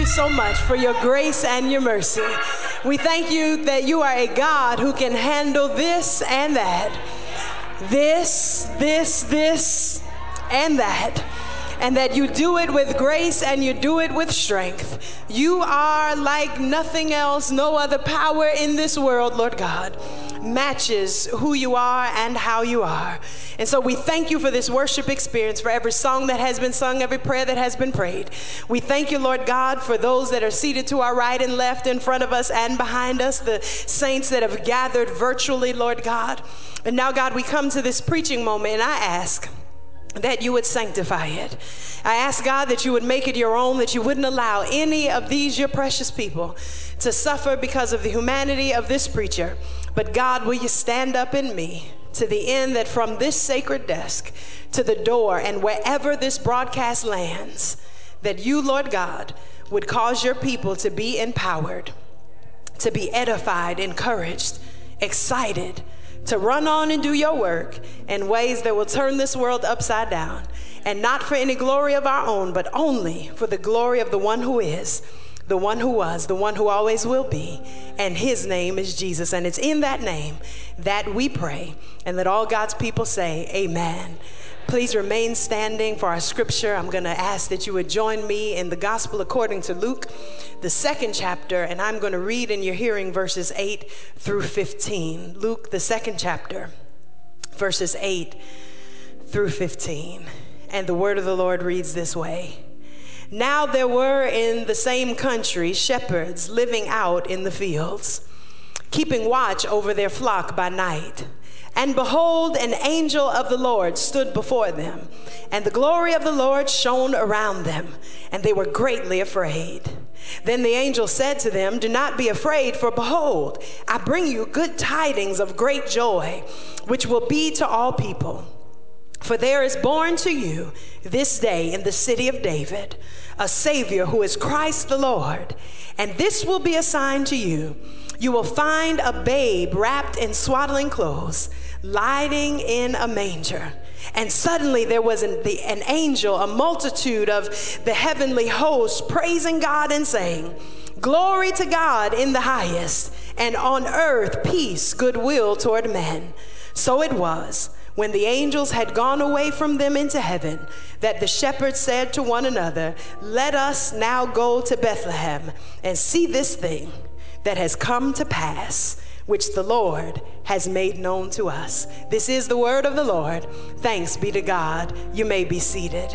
Speaker 1: you so much for your grace and your mercy. We thank you that you are a God who can handle this and that. This, this, this, and that. And that you do it with grace and you do it with strength. You are like nothing else, no other power in this world, Lord God, matches who you are and how you are. And so we thank you for this worship experience, for every song that has been sung, every prayer that has been prayed. We thank you, Lord God, for those that are seated to our right and left, in front of us and behind us, the saints that have gathered virtually, Lord God. And now, God, we come to this preaching moment, and I ask that you would sanctify it. I ask, God, that you would make it your own, that you wouldn't allow any of these, your precious people, to suffer because of the humanity of this preacher. But God, will you stand up in me to the end that from this sacred desk to the door and wherever this broadcast lands, that you, Lord God, would cause your people to be empowered, to be edified, encouraged, excited, to run on and do your work in ways that will turn this world upside down, and not for any glory of our own, but only for the glory of the one who is, the one who was, the one who always will be, and his name is Jesus. And it's in that name that we pray, and that all God's people say amen. Please remain standing for our scripture. I'm going to ask that you would join me in the gospel according to Luke, the second chapter, and I'm going to read in your hearing verses eight through fifteen. Luke, the second chapter, verses eight through fifteen. And the word of the Lord reads this way. Now there were in the same country shepherds living out in the fields, keeping watch over their flock by night. And behold, an angel of the Lord stood before them, and the glory of the Lord shone around them, and they were greatly afraid. Then the angel said to them, do not be afraid, for behold, I bring you good tidings of great joy, which will be to all people. For there is born to you this day in the city of David a Savior who is Christ the Lord. And this will be a sign to you. You will find a babe wrapped in swaddling clothes, lying in a manger. And suddenly there was an, the, an angel, a multitude of the heavenly host, praising God and saying, glory to God in the highest, and on earth peace, goodwill toward men. So it was, when the angels had gone away from them into heaven, that the shepherds said to one another, let us now go to Bethlehem and see this thing that has come to pass, which the Lord has made known to us. This is the word of the Lord. Thanks be to God. You may be seated.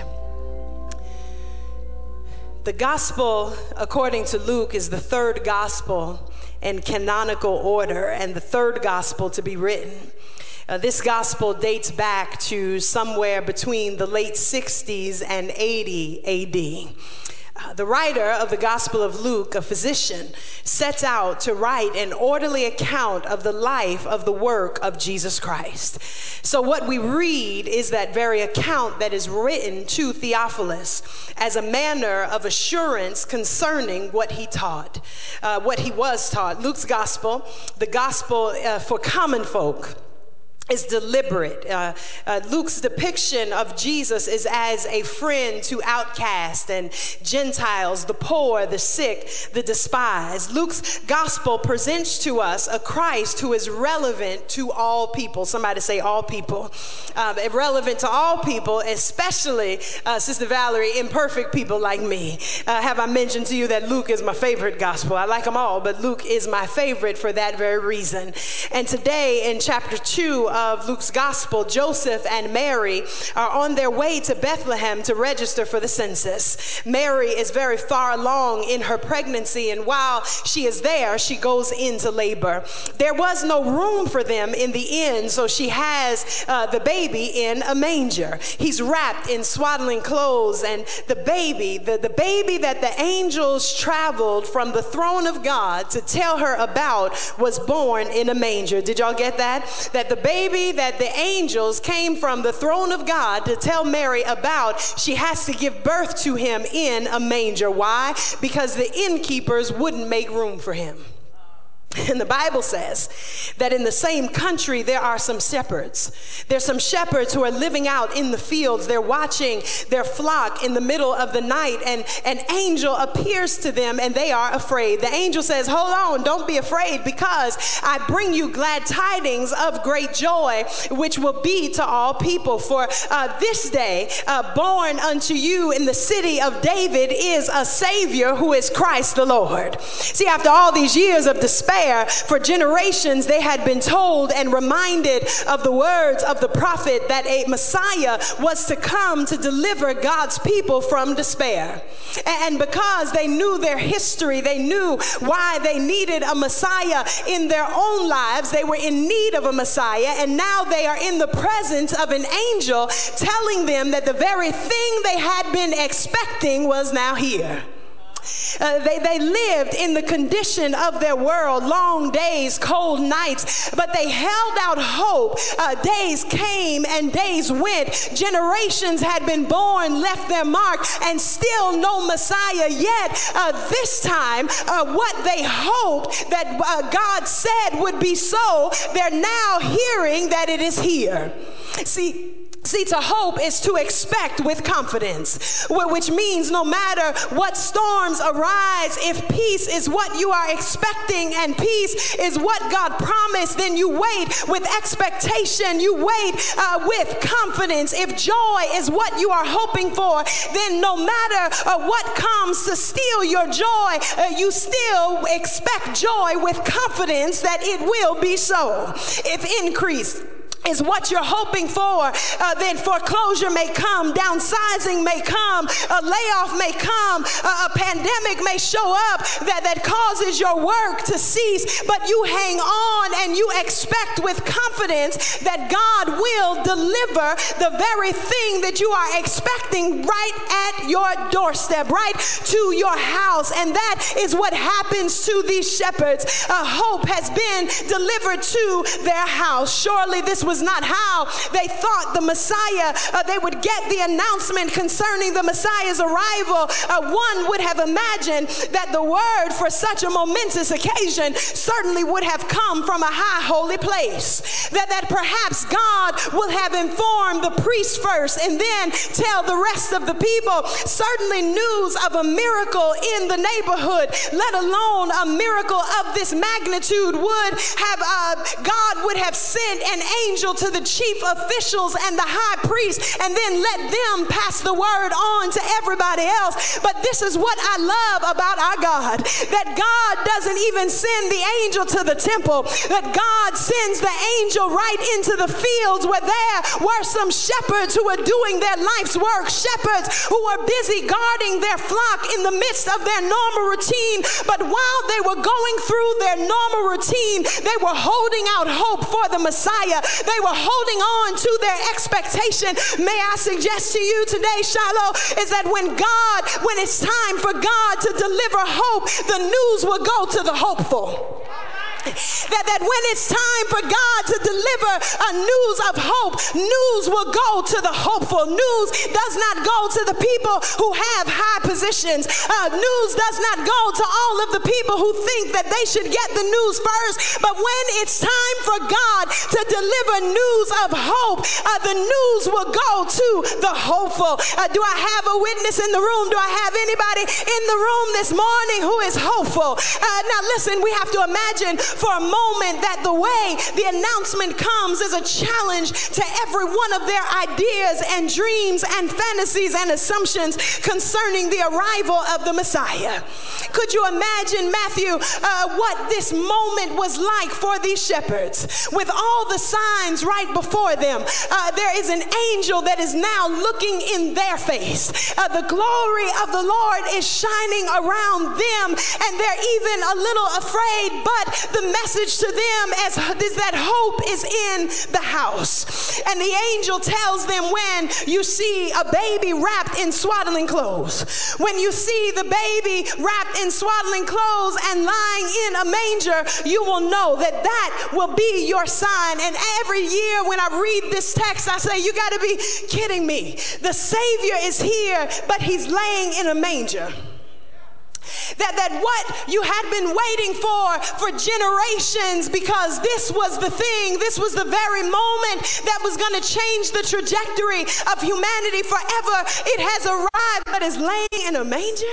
Speaker 1: The gospel, according to Luke, is the third gospel in canonical order, and the third gospel to be written. Uh, this gospel dates back to somewhere between the late sixties and eighty A D. Uh, the writer of the Gospel of Luke, a physician, sets out to write an orderly account of the life of the work of Jesus Christ. So what we read is that very account that is written to Theophilus as a manner of assurance concerning what he taught, uh, what he was taught. Luke's gospel, the gospel uh, for common folk, is deliberate. Uh, uh, Luke's depiction of Jesus is as a friend to outcasts and Gentiles, the poor, the sick, the despised. Luke's gospel presents to us a Christ who is relevant to all people. Somebody say all people. Um, relevant to all people, especially, uh, Sister Valerie, imperfect people like me. Uh, have I mentioned to you that Luke is my favorite gospel? I like them all, but Luke is my favorite for that very reason. And today in chapter two of Luke's gospel, Joseph and Mary are on their way to Bethlehem to register for the census. Mary is very far along in her pregnancy, and while she is there, she goes into labor. There was no room for them in the inn, so she has uh, the baby in a manger. He's wrapped in swaddling clothes, and the baby, the, the baby that the angels traveled from the throne of God to tell her about was born in a manger. Did y'all get that? That the baby that the angels came from the throne of God to tell Mary about, she has to give birth to him in a manger. Why? Because the innkeepers wouldn't make room for him. And the Bible says that in the same country, there are some shepherds. There's some shepherds who are living out in the fields. They're watching their flock in the middle of the night, and an angel appears to them, and they are afraid. The angel says, hold on, don't be afraid, because I bring you glad tidings of great joy, which will be to all people. For uh, this day, uh, born unto you in the city of David is a Savior who is Christ the Lord. See, after all these years of despair, for generations they had been told and reminded of the words of the prophet that a Messiah was to come to deliver God's people from despair. And because they knew their history, they knew why they needed a Messiah in their own lives. They were in need of a Messiah, and now they are in the presence of an angel telling them that the very thing they had been expecting was now here. Uh, they, they lived in the condition of their world, long days, cold nights, but they held out hope. Uh, days came and days went. Generations had been born, left their mark, and still no Messiah yet. Uh, this time, uh, what they hoped that uh, God said would be so, they're now hearing that it is here. See, See, to hope is to expect with confidence, which means no matter what storms arise, if peace is what you are expecting and peace is what God promised, then you wait with expectation, you wait uh, with confidence. If joy is what you are hoping for, then no matter uh, what comes to steal your joy, uh, you still expect joy with confidence that it will be so. If increase is what you're hoping for, uh, then foreclosure may come, downsizing may come, a layoff may come, uh, a pandemic may show up that, that causes your work to cease, but you hang on and you expect with confidence that God will deliver the very thing that you are expecting right at your doorstep, right to your house. And that is what happens to these shepherds. Uh, hope has been delivered to their house. Surely this was not how they thought the Messiah, uh, they would get the announcement concerning the Messiah's arrival. Uh, one would have imagined that the word for such a momentous occasion certainly would have come from a high holy place. That, that perhaps God will have informed the priest first and then tell the rest of the people. Certainly news of a miracle in the neighborhood, let alone a miracle of this magnitude, would have, uh, God would have sent an angel to the chief officials and the high priest, and then let them pass the word on to everybody else. But this is what I love about our God, that God doesn't even send the angel to the temple, that God sends the angel right into the fields where there were some shepherds who were doing their life's work, shepherds who were busy guarding their flock in the midst of their normal routine. But while they were going through their normal routine, they were holding out hope for the Messiah. They were holding on to their expectation. May I suggest to you today, Shiloh, is that when God, when it's time for God to deliver hope, the news will go to the hopeful. That, that when it's time for God to deliver a news of hope, news will go to the hopeful. News does not go to the people who have high positions. Uh, news does not go to all of the people who think that they should get the news first. But when it's time for God to deliver news of hope, uh, the news will go to the hopeful. Uh, do I have a witness in the room? Do I have anybody in the room this morning who is hopeful? Uh, now listen, we have to imagine for a moment that the way the announcement comes is a challenge to every one of their ideas and dreams and fantasies and assumptions concerning the arrival of the Messiah. Could you imagine, Matthew, uh, what this moment was like for these shepherds? With all the signs right before them, uh, there is an angel that is now looking in their face. Uh, the glory of the Lord is shining around them, and they're even a little afraid, but the The message to them is, is that hope is in the house. And the angel tells them, when you see a baby wrapped in swaddling clothes, when you see the baby wrapped in swaddling clothes and lying in a manger, you will know that that will be your sign. And every year when I read this text, I say, you got to be kidding me. The Savior is here, but he's laying in a manger.
Speaker 10: That, that what you had been waiting for for generations, because this was the thing, this was the very moment that was going to change the trajectory of humanity forever. It has arrived, but is laying in a manger.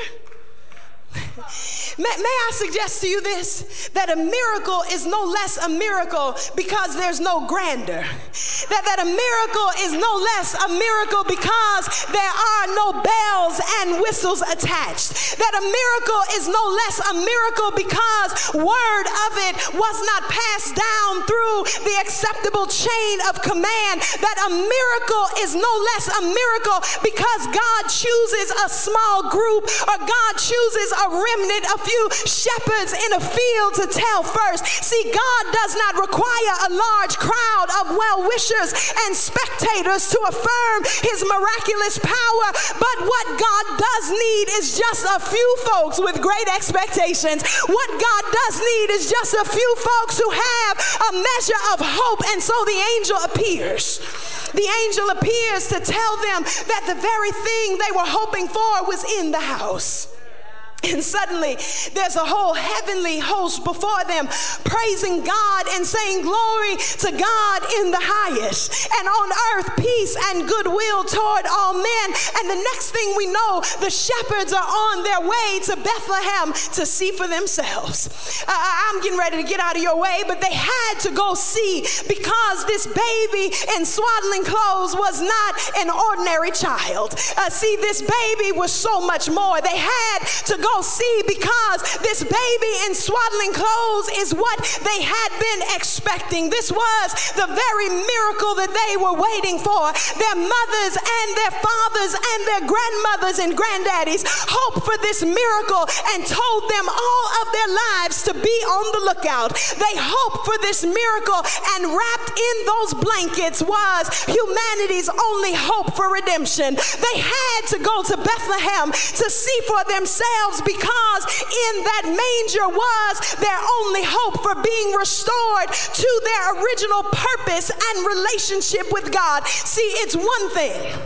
Speaker 10: May, may I suggest to you this, that a miracle is no less a miracle because there's no grandeur. That, that a miracle is no less a miracle because there are no bells and whistles attached. That a miracle is no less a miracle because word of it was not passed down through the acceptable chain of command. That a miracle is no less a miracle because God chooses a small group, or God chooses a remnant, a few shepherds in a field to tell first. See, God does not require a large crowd of well-wishers and spectators to affirm his miraculous power, but what God does need is just a few folks with great expectations. What God does need is just a few folks who have a measure of hope, and so the angel appears. The angel appears to tell them that the very thing they were hoping for was in the house. And suddenly there's a whole heavenly host before them, praising God and saying glory to God in the highest, and on earth peace and goodwill toward all men. And the next thing we know, the shepherds are on their way to Bethlehem to see for themselves. Uh, I'm getting ready to get out of your way, but they had to go see, because this baby in swaddling clothes was not an ordinary child. Uh, see, this baby was so much more. They had to go Go see, because this baby in swaddling clothes is what they had been expecting. This was the very miracle that they were waiting for. Their mothers and their fathers and their grandmothers and granddaddies hoped for this miracle and told them all of their lives to be on the lookout. They hoped for this miracle, and wrapped in those blankets was humanity's only hope for redemption. They had to go to Bethlehem to see for themselves, because in that manger was their only hope for being restored to their original purpose and relationship with God. See, it's one thing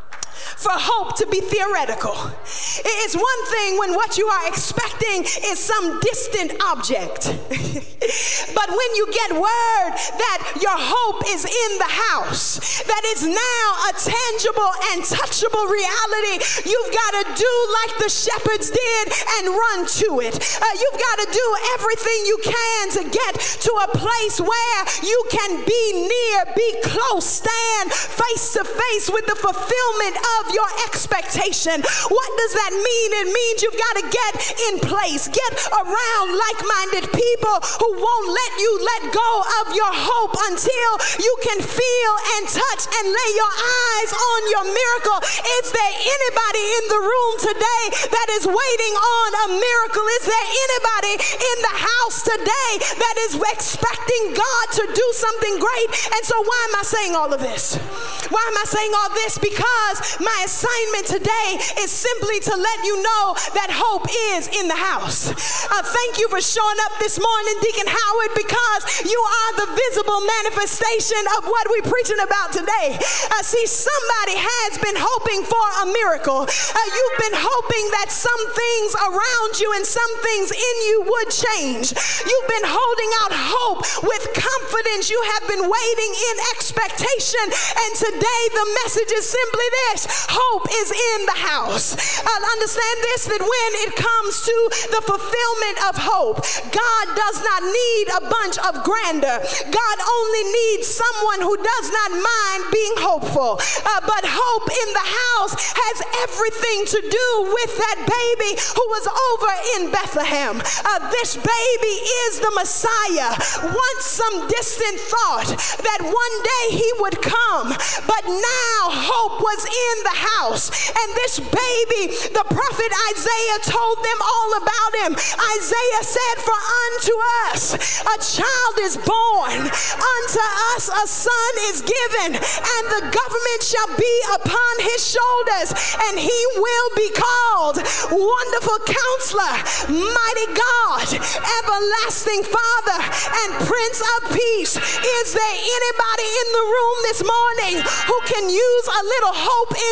Speaker 10: for hope to be theoretical. It's one thing when what you are expecting is some distant object. But when you get word that your hope is in the house, that it's now a tangible and touchable reality, you've got to do like the shepherds did and run to it. Uh, you've got to do everything you can to get to a place where you can be near, be close, stand face to face with the fulfillment of your expectation. What does that mean? It means you've got to get in place, get around like-minded people who won't let you let go of your hope until you can feel and touch and lay your eyes on your miracle. Is there anybody in the room today that is waiting on a miracle? Is there anybody in the house today that is expecting God to do something great? And so why am I saying all of this? Why am I saying all this? Because my assignment today is simply to let you know that hope is in the house. Uh, thank you for showing up this morning, Deacon Howard, because you are the visible manifestation of what we're preaching about today. Uh, see, somebody has been hoping for a miracle. Uh, you've been hoping that some things around you and some things in you would change. You've been holding out hope with confidence. You have been waiting in expectation. And today the message is simply this: hope is in the house. Uh, understand this, that when it comes to the fulfillment of hope, God does not need a bunch of grandeur. God only needs someone who does not mind being hopeful. Uh, but hope in the house has everything to do with that baby who was over in Bethlehem. Uh, this baby is the Messiah. Once some distant thought that one day he would come, but now hope was in the house. And this baby, the prophet Isaiah told them all about him. Isaiah said, for unto us a child is born, unto us a son is given, and the government shall be upon his shoulders, and he will be called Wonderful Counselor, Mighty God, Everlasting Father, and Prince of Peace. Is there anybody in the room this morning who can use a little hope in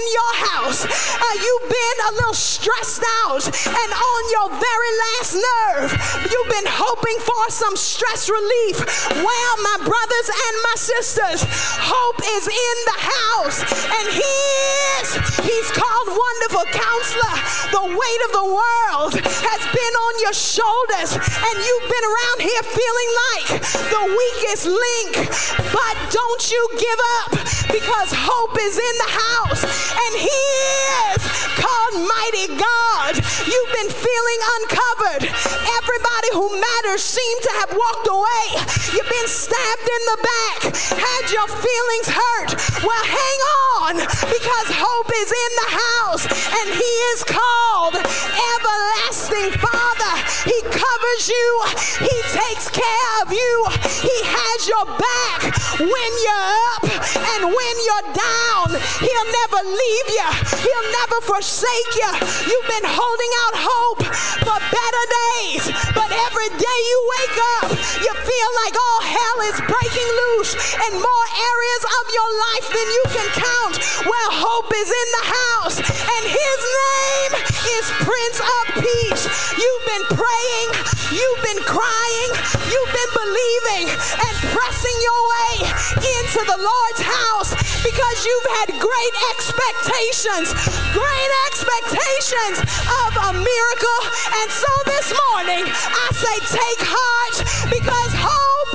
Speaker 10: your house. Uh, you've been a little stressed out and on your very last nerve. You've been hoping for some stress relief. Well, my brothers and my sisters, hope is in the house, and he is. He's called Wonderful Counselor. The weight of the world has been on your shoulders, and you've been around here feeling like the weakest link. But don't you give up, because hope is in the house, and he is called Mighty God. You've been feeling uncovered. Everybody who matters seemed to have walked away. You've been stabbed in the back, had your feelings hurt. Well, hang on, because hope is in the house, and he is called Everlasting Father. He covers you. He takes care of you. He has your back when you're up and when you're down. He'll never leave you. He'll never forsake you. You've been holding out hope for better days, but every day you wake up, you feel like all hell is breaking loose in more areas of your life than you can count. Well, hope is in the house, and his name is Prince of Peace. You've been praying, you've been crying, you've been believing and pressing your way into the Lord's house because you've had great expectations, great expectations of a miracle. And so this morning, I say take heart, because hope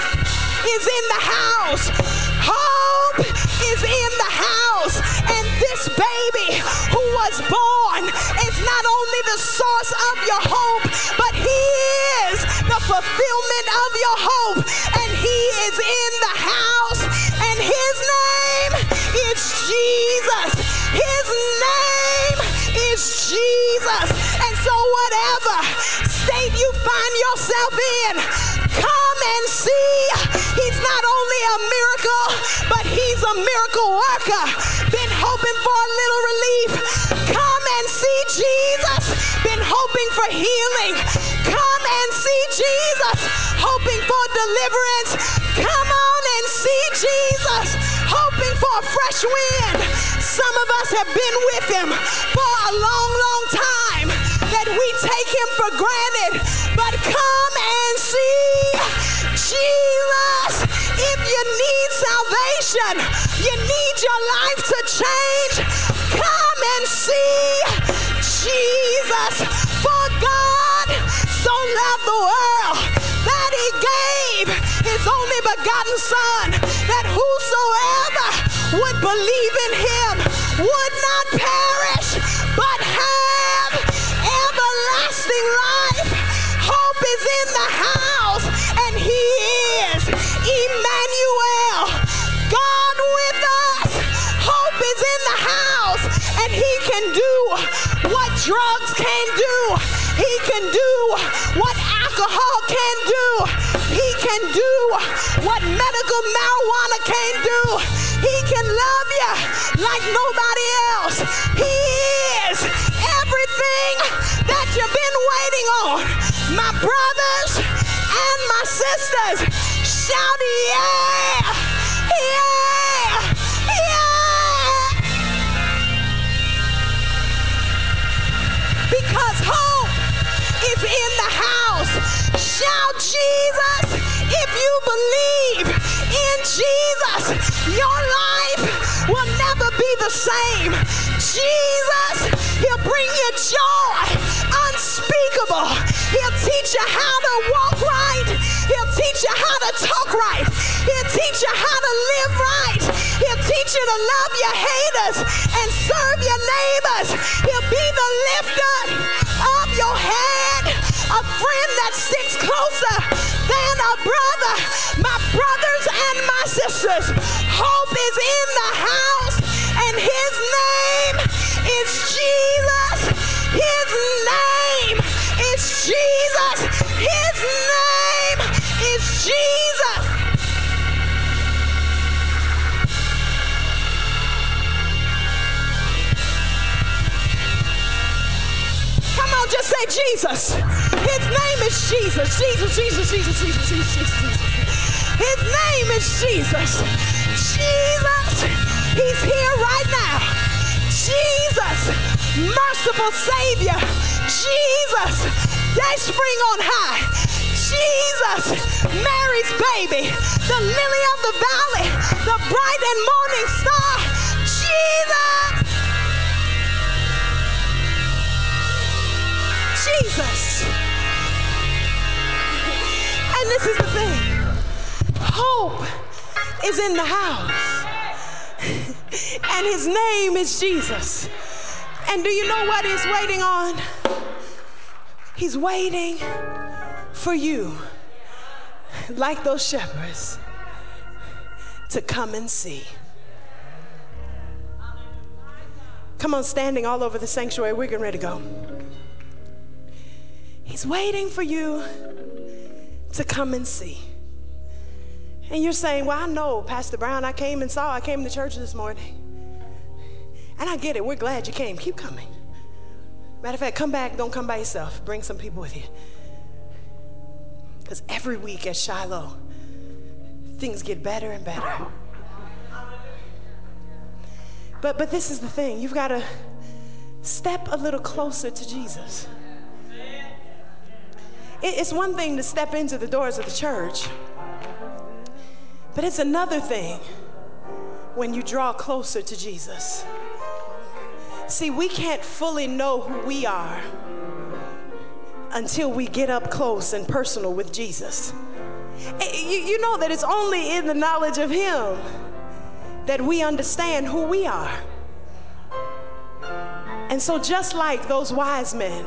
Speaker 10: is in the house. Hope is in the house. And this baby who was born is not only the source of your hope, but he is the fulfillment of your hope. And he is in the house, and his name is Jesus. His name is Jesus. And so whatever state you find yourself in, come and see. He's not only a miracle, but he's a miracle worker. Been hoping for a little relief? Come and see Jesus. Been hoping for healing? Come and see Jesus. Hoping for deliverance? Come on and see Jesus. Hoping for a fresh wind? Some of us have been with him for a long, long time that we take him for granted. But come and see Jesus. If you need salvation, you need your life to change, come and see Jesus. For God so loved the world that he gave his only begotten Son, that whosoever would believe in him would not perish, but have everlasting life. Hope is in the house, and he is Emmanuel, God with us. Hope is in the house, and he can do what drugs can't do. He can do what alcohol can't do. He can do what medical marijuana can't do. He can love you like nobody else. He is everything that you've been waiting on. My brothers and my sisters, shout yeah, yeah, yeah. Because hope is in the house. Shout Jesus if you believe in Jesus. Your life will never be the same. Jesus, he'll bring you joy unspeakable. He'll teach you how to walk right. He'll teach you how to talk right. He'll teach you how to live right. He'll teach you to love your haters and serve your neighbors. He'll be the lifter of your head, a friend that sticks closer than a brother. My brothers and my sisters, hope is in the house, and his name is Jesus. His name is Jesus. His name is Jesus. Come on, just say Jesus. His name is Jesus. Jesus, Jesus, Jesus, Jesus, Jesus, Jesus. His name is Jesus. Jesus, he's here right now. Jesus, merciful Savior. Jesus, Dayspring on high. Jesus, Mary's baby, the lily of the valley, the bright and morning star. Jesus. Jesus. And this is the thing. Hope is in the house. And his name is Jesus. And do you know what he's waiting on? He's waiting for you, like those shepherds, to come and see. Come on, standing all over the sanctuary. We're getting ready to go. He's waiting for you to come and see. And you're saying, well, I know, Pastor Brown, I came and saw, I came to church this morning. And I get it, we're glad you came. Keep coming. Matter of fact, come back, don't come by yourself. Bring some people with you. Because every week at Shiloh, things get better and better. But, but this is the thing, you've got to step a little closer to Jesus. It, it's one thing to step into the doors of the church, but it's another thing when you draw closer to Jesus. See, we can't fully know who we are until we get up close and personal with Jesus. You, you know that it's only in the knowledge of him that we understand who we are. And so just like those wise men,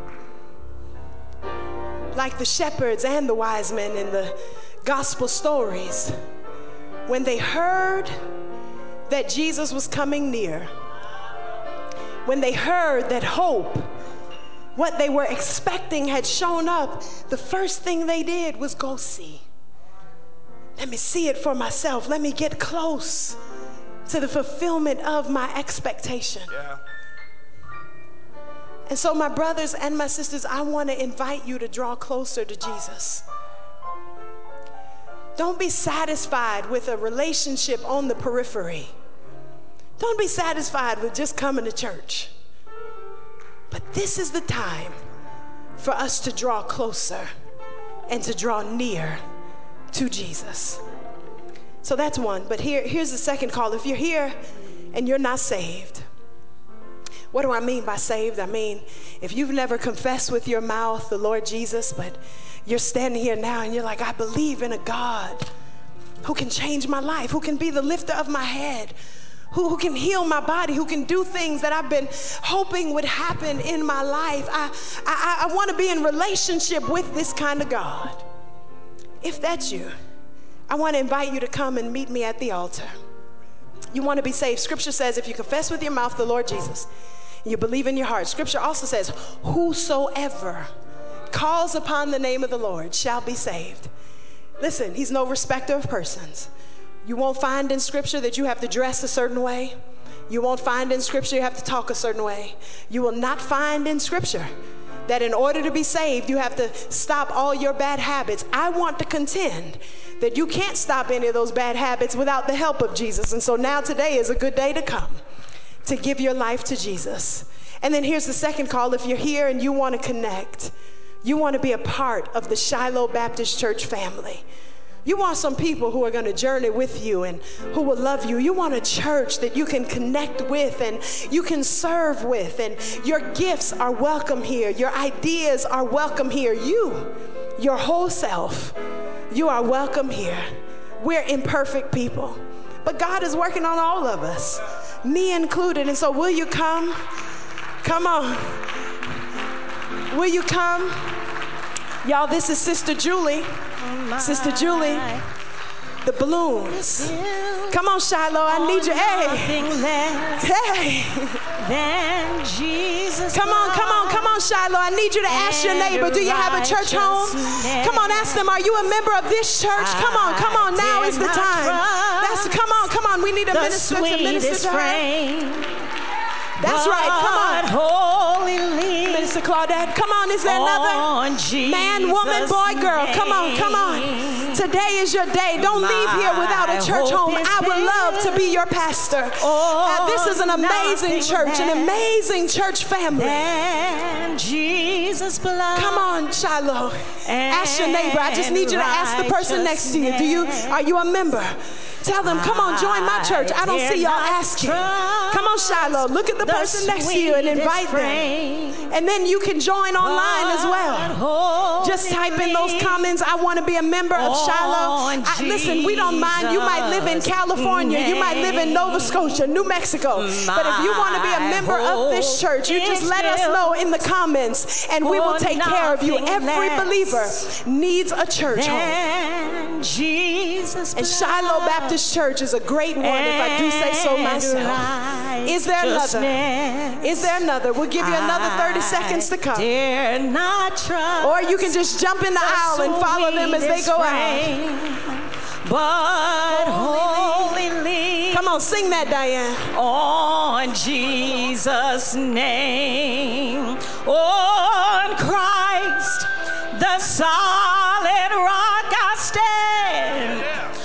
Speaker 10: like the shepherds and the wise men in the gospel stories, when they heard that Jesus was coming near, when they heard that hope, what they were expecting, had shown up, the first thing they did was go see. Let me see it for myself. Let me get close to the fulfillment of my expectation.
Speaker 5: Yeah.
Speaker 10: And so, my brothers and my sisters, I want to invite you to draw closer to Jesus. Don't be satisfied with a relationship on the periphery. Don't be satisfied with just coming to church. But this is the time for us to draw closer and to draw near to Jesus. So that's one. But here, here's the second call. If you're here and you're not saved, what do I mean by saved? I mean, if you've never confessed with your mouth the Lord Jesus, but you're standing here now and you're like, I believe in a God who can change my life, who can be the lifter of my head, Who, who can heal my body, who can do things that I've been hoping would happen in my life. I, I, I want to be in relationship with this kind of God. If that's you, I want to invite you to come and meet me at the altar. You want to be saved. Scripture says if you confess with your mouth the Lord Jesus, and you believe in your heart. Scripture also says, whosoever calls upon the name of the Lord shall be saved. Listen, he's no respecter of persons. You won't find in Scripture that you have to dress a certain way. You won't find in Scripture you have to talk a certain way. You will not find in Scripture that in order to be saved, you have to stop all your bad habits. I want to contend that you can't stop any of those bad habits without the help of Jesus. And so now today is a good day to come to give your life to Jesus. And then here's the second call. If you're here and you want to connect, you want to be a part of the Shiloh Baptist Church family. You want some people who are going to journey with you and who will love you. You want a church that you can connect with and you can serve with, and your gifts are welcome here. Your ideas are welcome here. You, your whole self, you are welcome here. We're imperfect people, but God is working on all of us, me included. And so will you come? Come on. Will you come? Y'all, this is Sister Julie. Sister Julie, the balloons. Come on, Shiloh, I need you. Hey, hey.
Speaker 3: Than Jesus.
Speaker 10: Come on, come on, come on, Shiloh. I need you to ask your neighbor, do you have a church home? Come on, ask them, are you a member of this church? Come on, come on, now is the time. That's, come on, come on, we need a minister to minister to her. That's right, come on.
Speaker 3: Holy
Speaker 10: Minister Claudette, come on, is there another man, woman, boy, girl? Come on, come on. To today is your day. Don't leave here without a church home. I would love to be your pastor. Uh, this is an amazing church, an amazing church family.
Speaker 11: And Jesus' blood.
Speaker 10: Come on, Shiloh. Ask your neighbor. I just need you to ask the person next to you. Do you? Are you a member? Tell them, come on, join my church. I don't see y'all asking. Come on, Shiloh. Look at the person next to you and invite them. And then you can join online as well. Just type in those comments, I want to be a member of Shiloh. I, listen, we don't mind. You might live in California. You might live in Nova Scotia, New Mexico. But if you want to be a member of this church, you just let us know in the comments and we will take care of you. Every believer needs a church home.
Speaker 11: Jesus
Speaker 10: and Shiloh Baptist Church is a great one, if I do say so myself. Is there another? Is there another? We'll give you another thirty seconds to come.
Speaker 11: Dare not trust,
Speaker 10: or you can just jump in the aisle and follow them as they go out.
Speaker 11: But wholly,
Speaker 10: come on, sing that, Diane.
Speaker 11: On Jesus' name, on Christ, the solid rock I stand.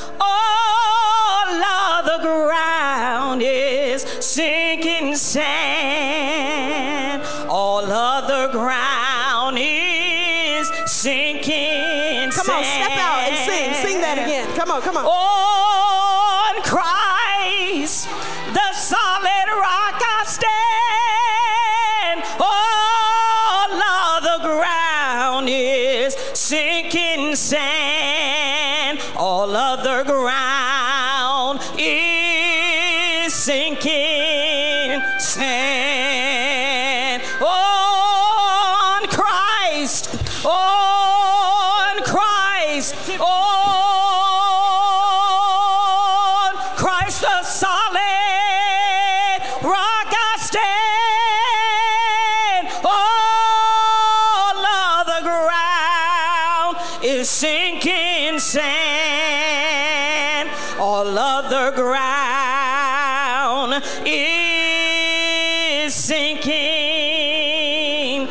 Speaker 11: All of the ground is sinking sand. All of the ground is sinking
Speaker 10: come
Speaker 11: sand.
Speaker 10: Come on, step out and sing. Sing that again. Come on, come on.
Speaker 11: On Christ, the solid rock I stand. All of the ground is sinking sand. All of the ground is sinking sand. On Christ, on Christ, on Christ the solid rock I stand. All of the ground is sinking sand. All of the ground is sinking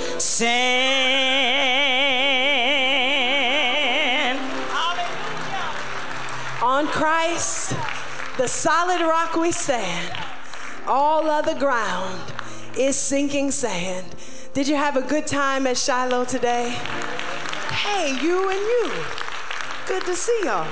Speaker 11: sand.
Speaker 10: Hallelujah. On Christ, the solid rock we stand. All other ground is sinking sand. Did you have a good time at Shiloh today? Hey, you and you. Good to see y'all.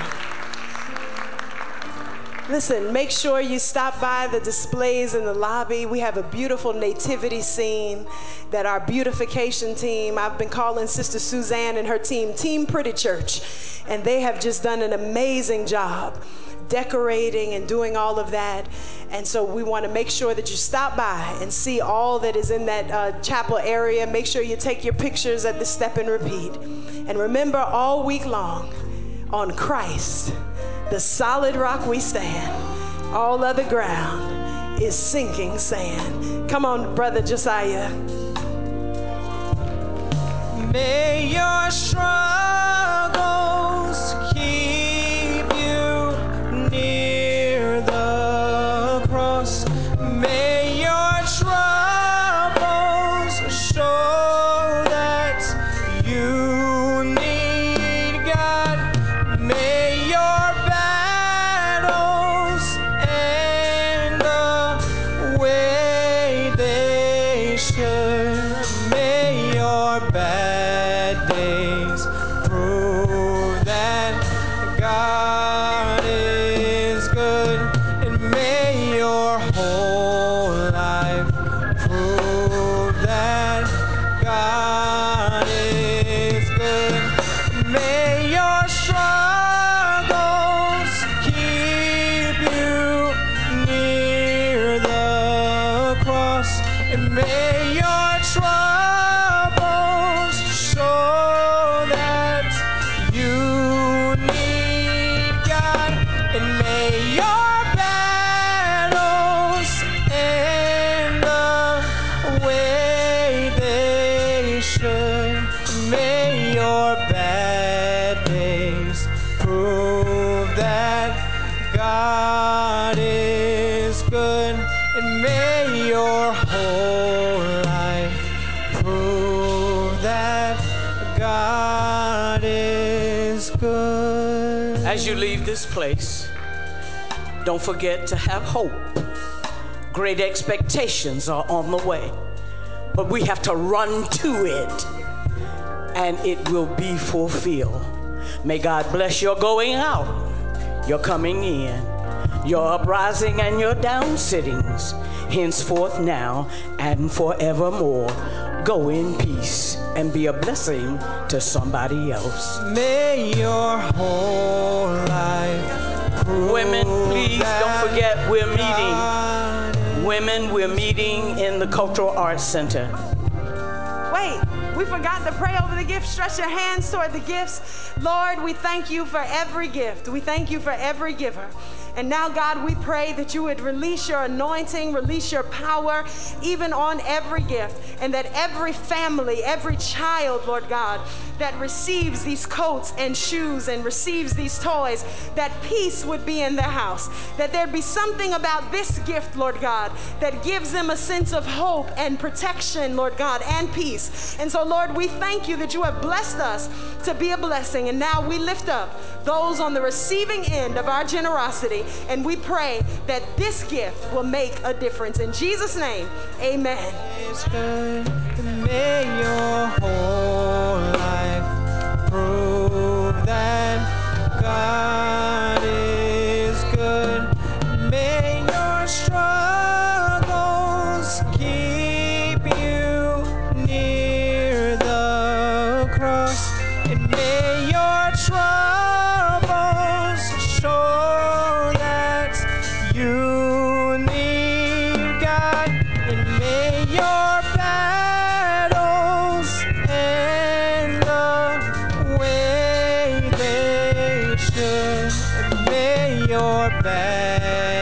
Speaker 10: Listen, make sure you stop by the displays in the lobby. We have a beautiful nativity scene that our beautification team, I've been calling Sister Suzanne and her team, Team Pretty Church, and they have just done an amazing job decorating and doing all of that. And so we want to make sure that you stop by and see all that is in that uh, chapel area. Make sure you take your pictures at the Step and Repeat. And remember, all week long, on Christ, the solid rock we stand. All other ground is sinking sand. Come on, Brother Josiah.
Speaker 12: May your struggles keep you near the cross. May your troubles show that you need God. May your battles end the way they should. May your bad days prove that God is good, and may your whole life prove that God is good. May your struggles keep you near the cross, and may your troubles show that you need God, and may your battles end the way they should. May your bad days prove that God is good, and may your whole life prove that God is good. good. As you leave this place, don't forget to have hope. Great expectations are on the way, but we have to run to it, and it will be fulfilled. May God bless your going out, your coming in, your uprising and your down sittings, henceforth now and forevermore. Go in peace and be a blessing to somebody else.
Speaker 13: May your whole life.
Speaker 12: Women, please don't forget we're meeting. Women, we're meeting in the Cultural Arts Center.
Speaker 10: Wait, we forgot to pray over the gifts. Stretch your hands toward the gifts. Lord, we thank you for every gift. We thank you for every giver. And now, God, we pray that you would release your anointing, release your power, even on every gift, and that every family, every child, Lord God, that receives these coats and shoes and receives these toys, that peace would be in their house, that there'd be something about this gift, Lord God, that gives them a sense of hope and protection, Lord God, and peace. And so, Lord, we thank you that you have blessed us to be a blessing. And now we lift up those on the receiving end of our generosity, and we pray that this gift will make a difference. In Jesus' name, amen.
Speaker 13: It's good. May your whole life prove that God is good. May your struggles keep you near the cross, and may your troubles show that you need God, and may your battles end the way they should, and may your battles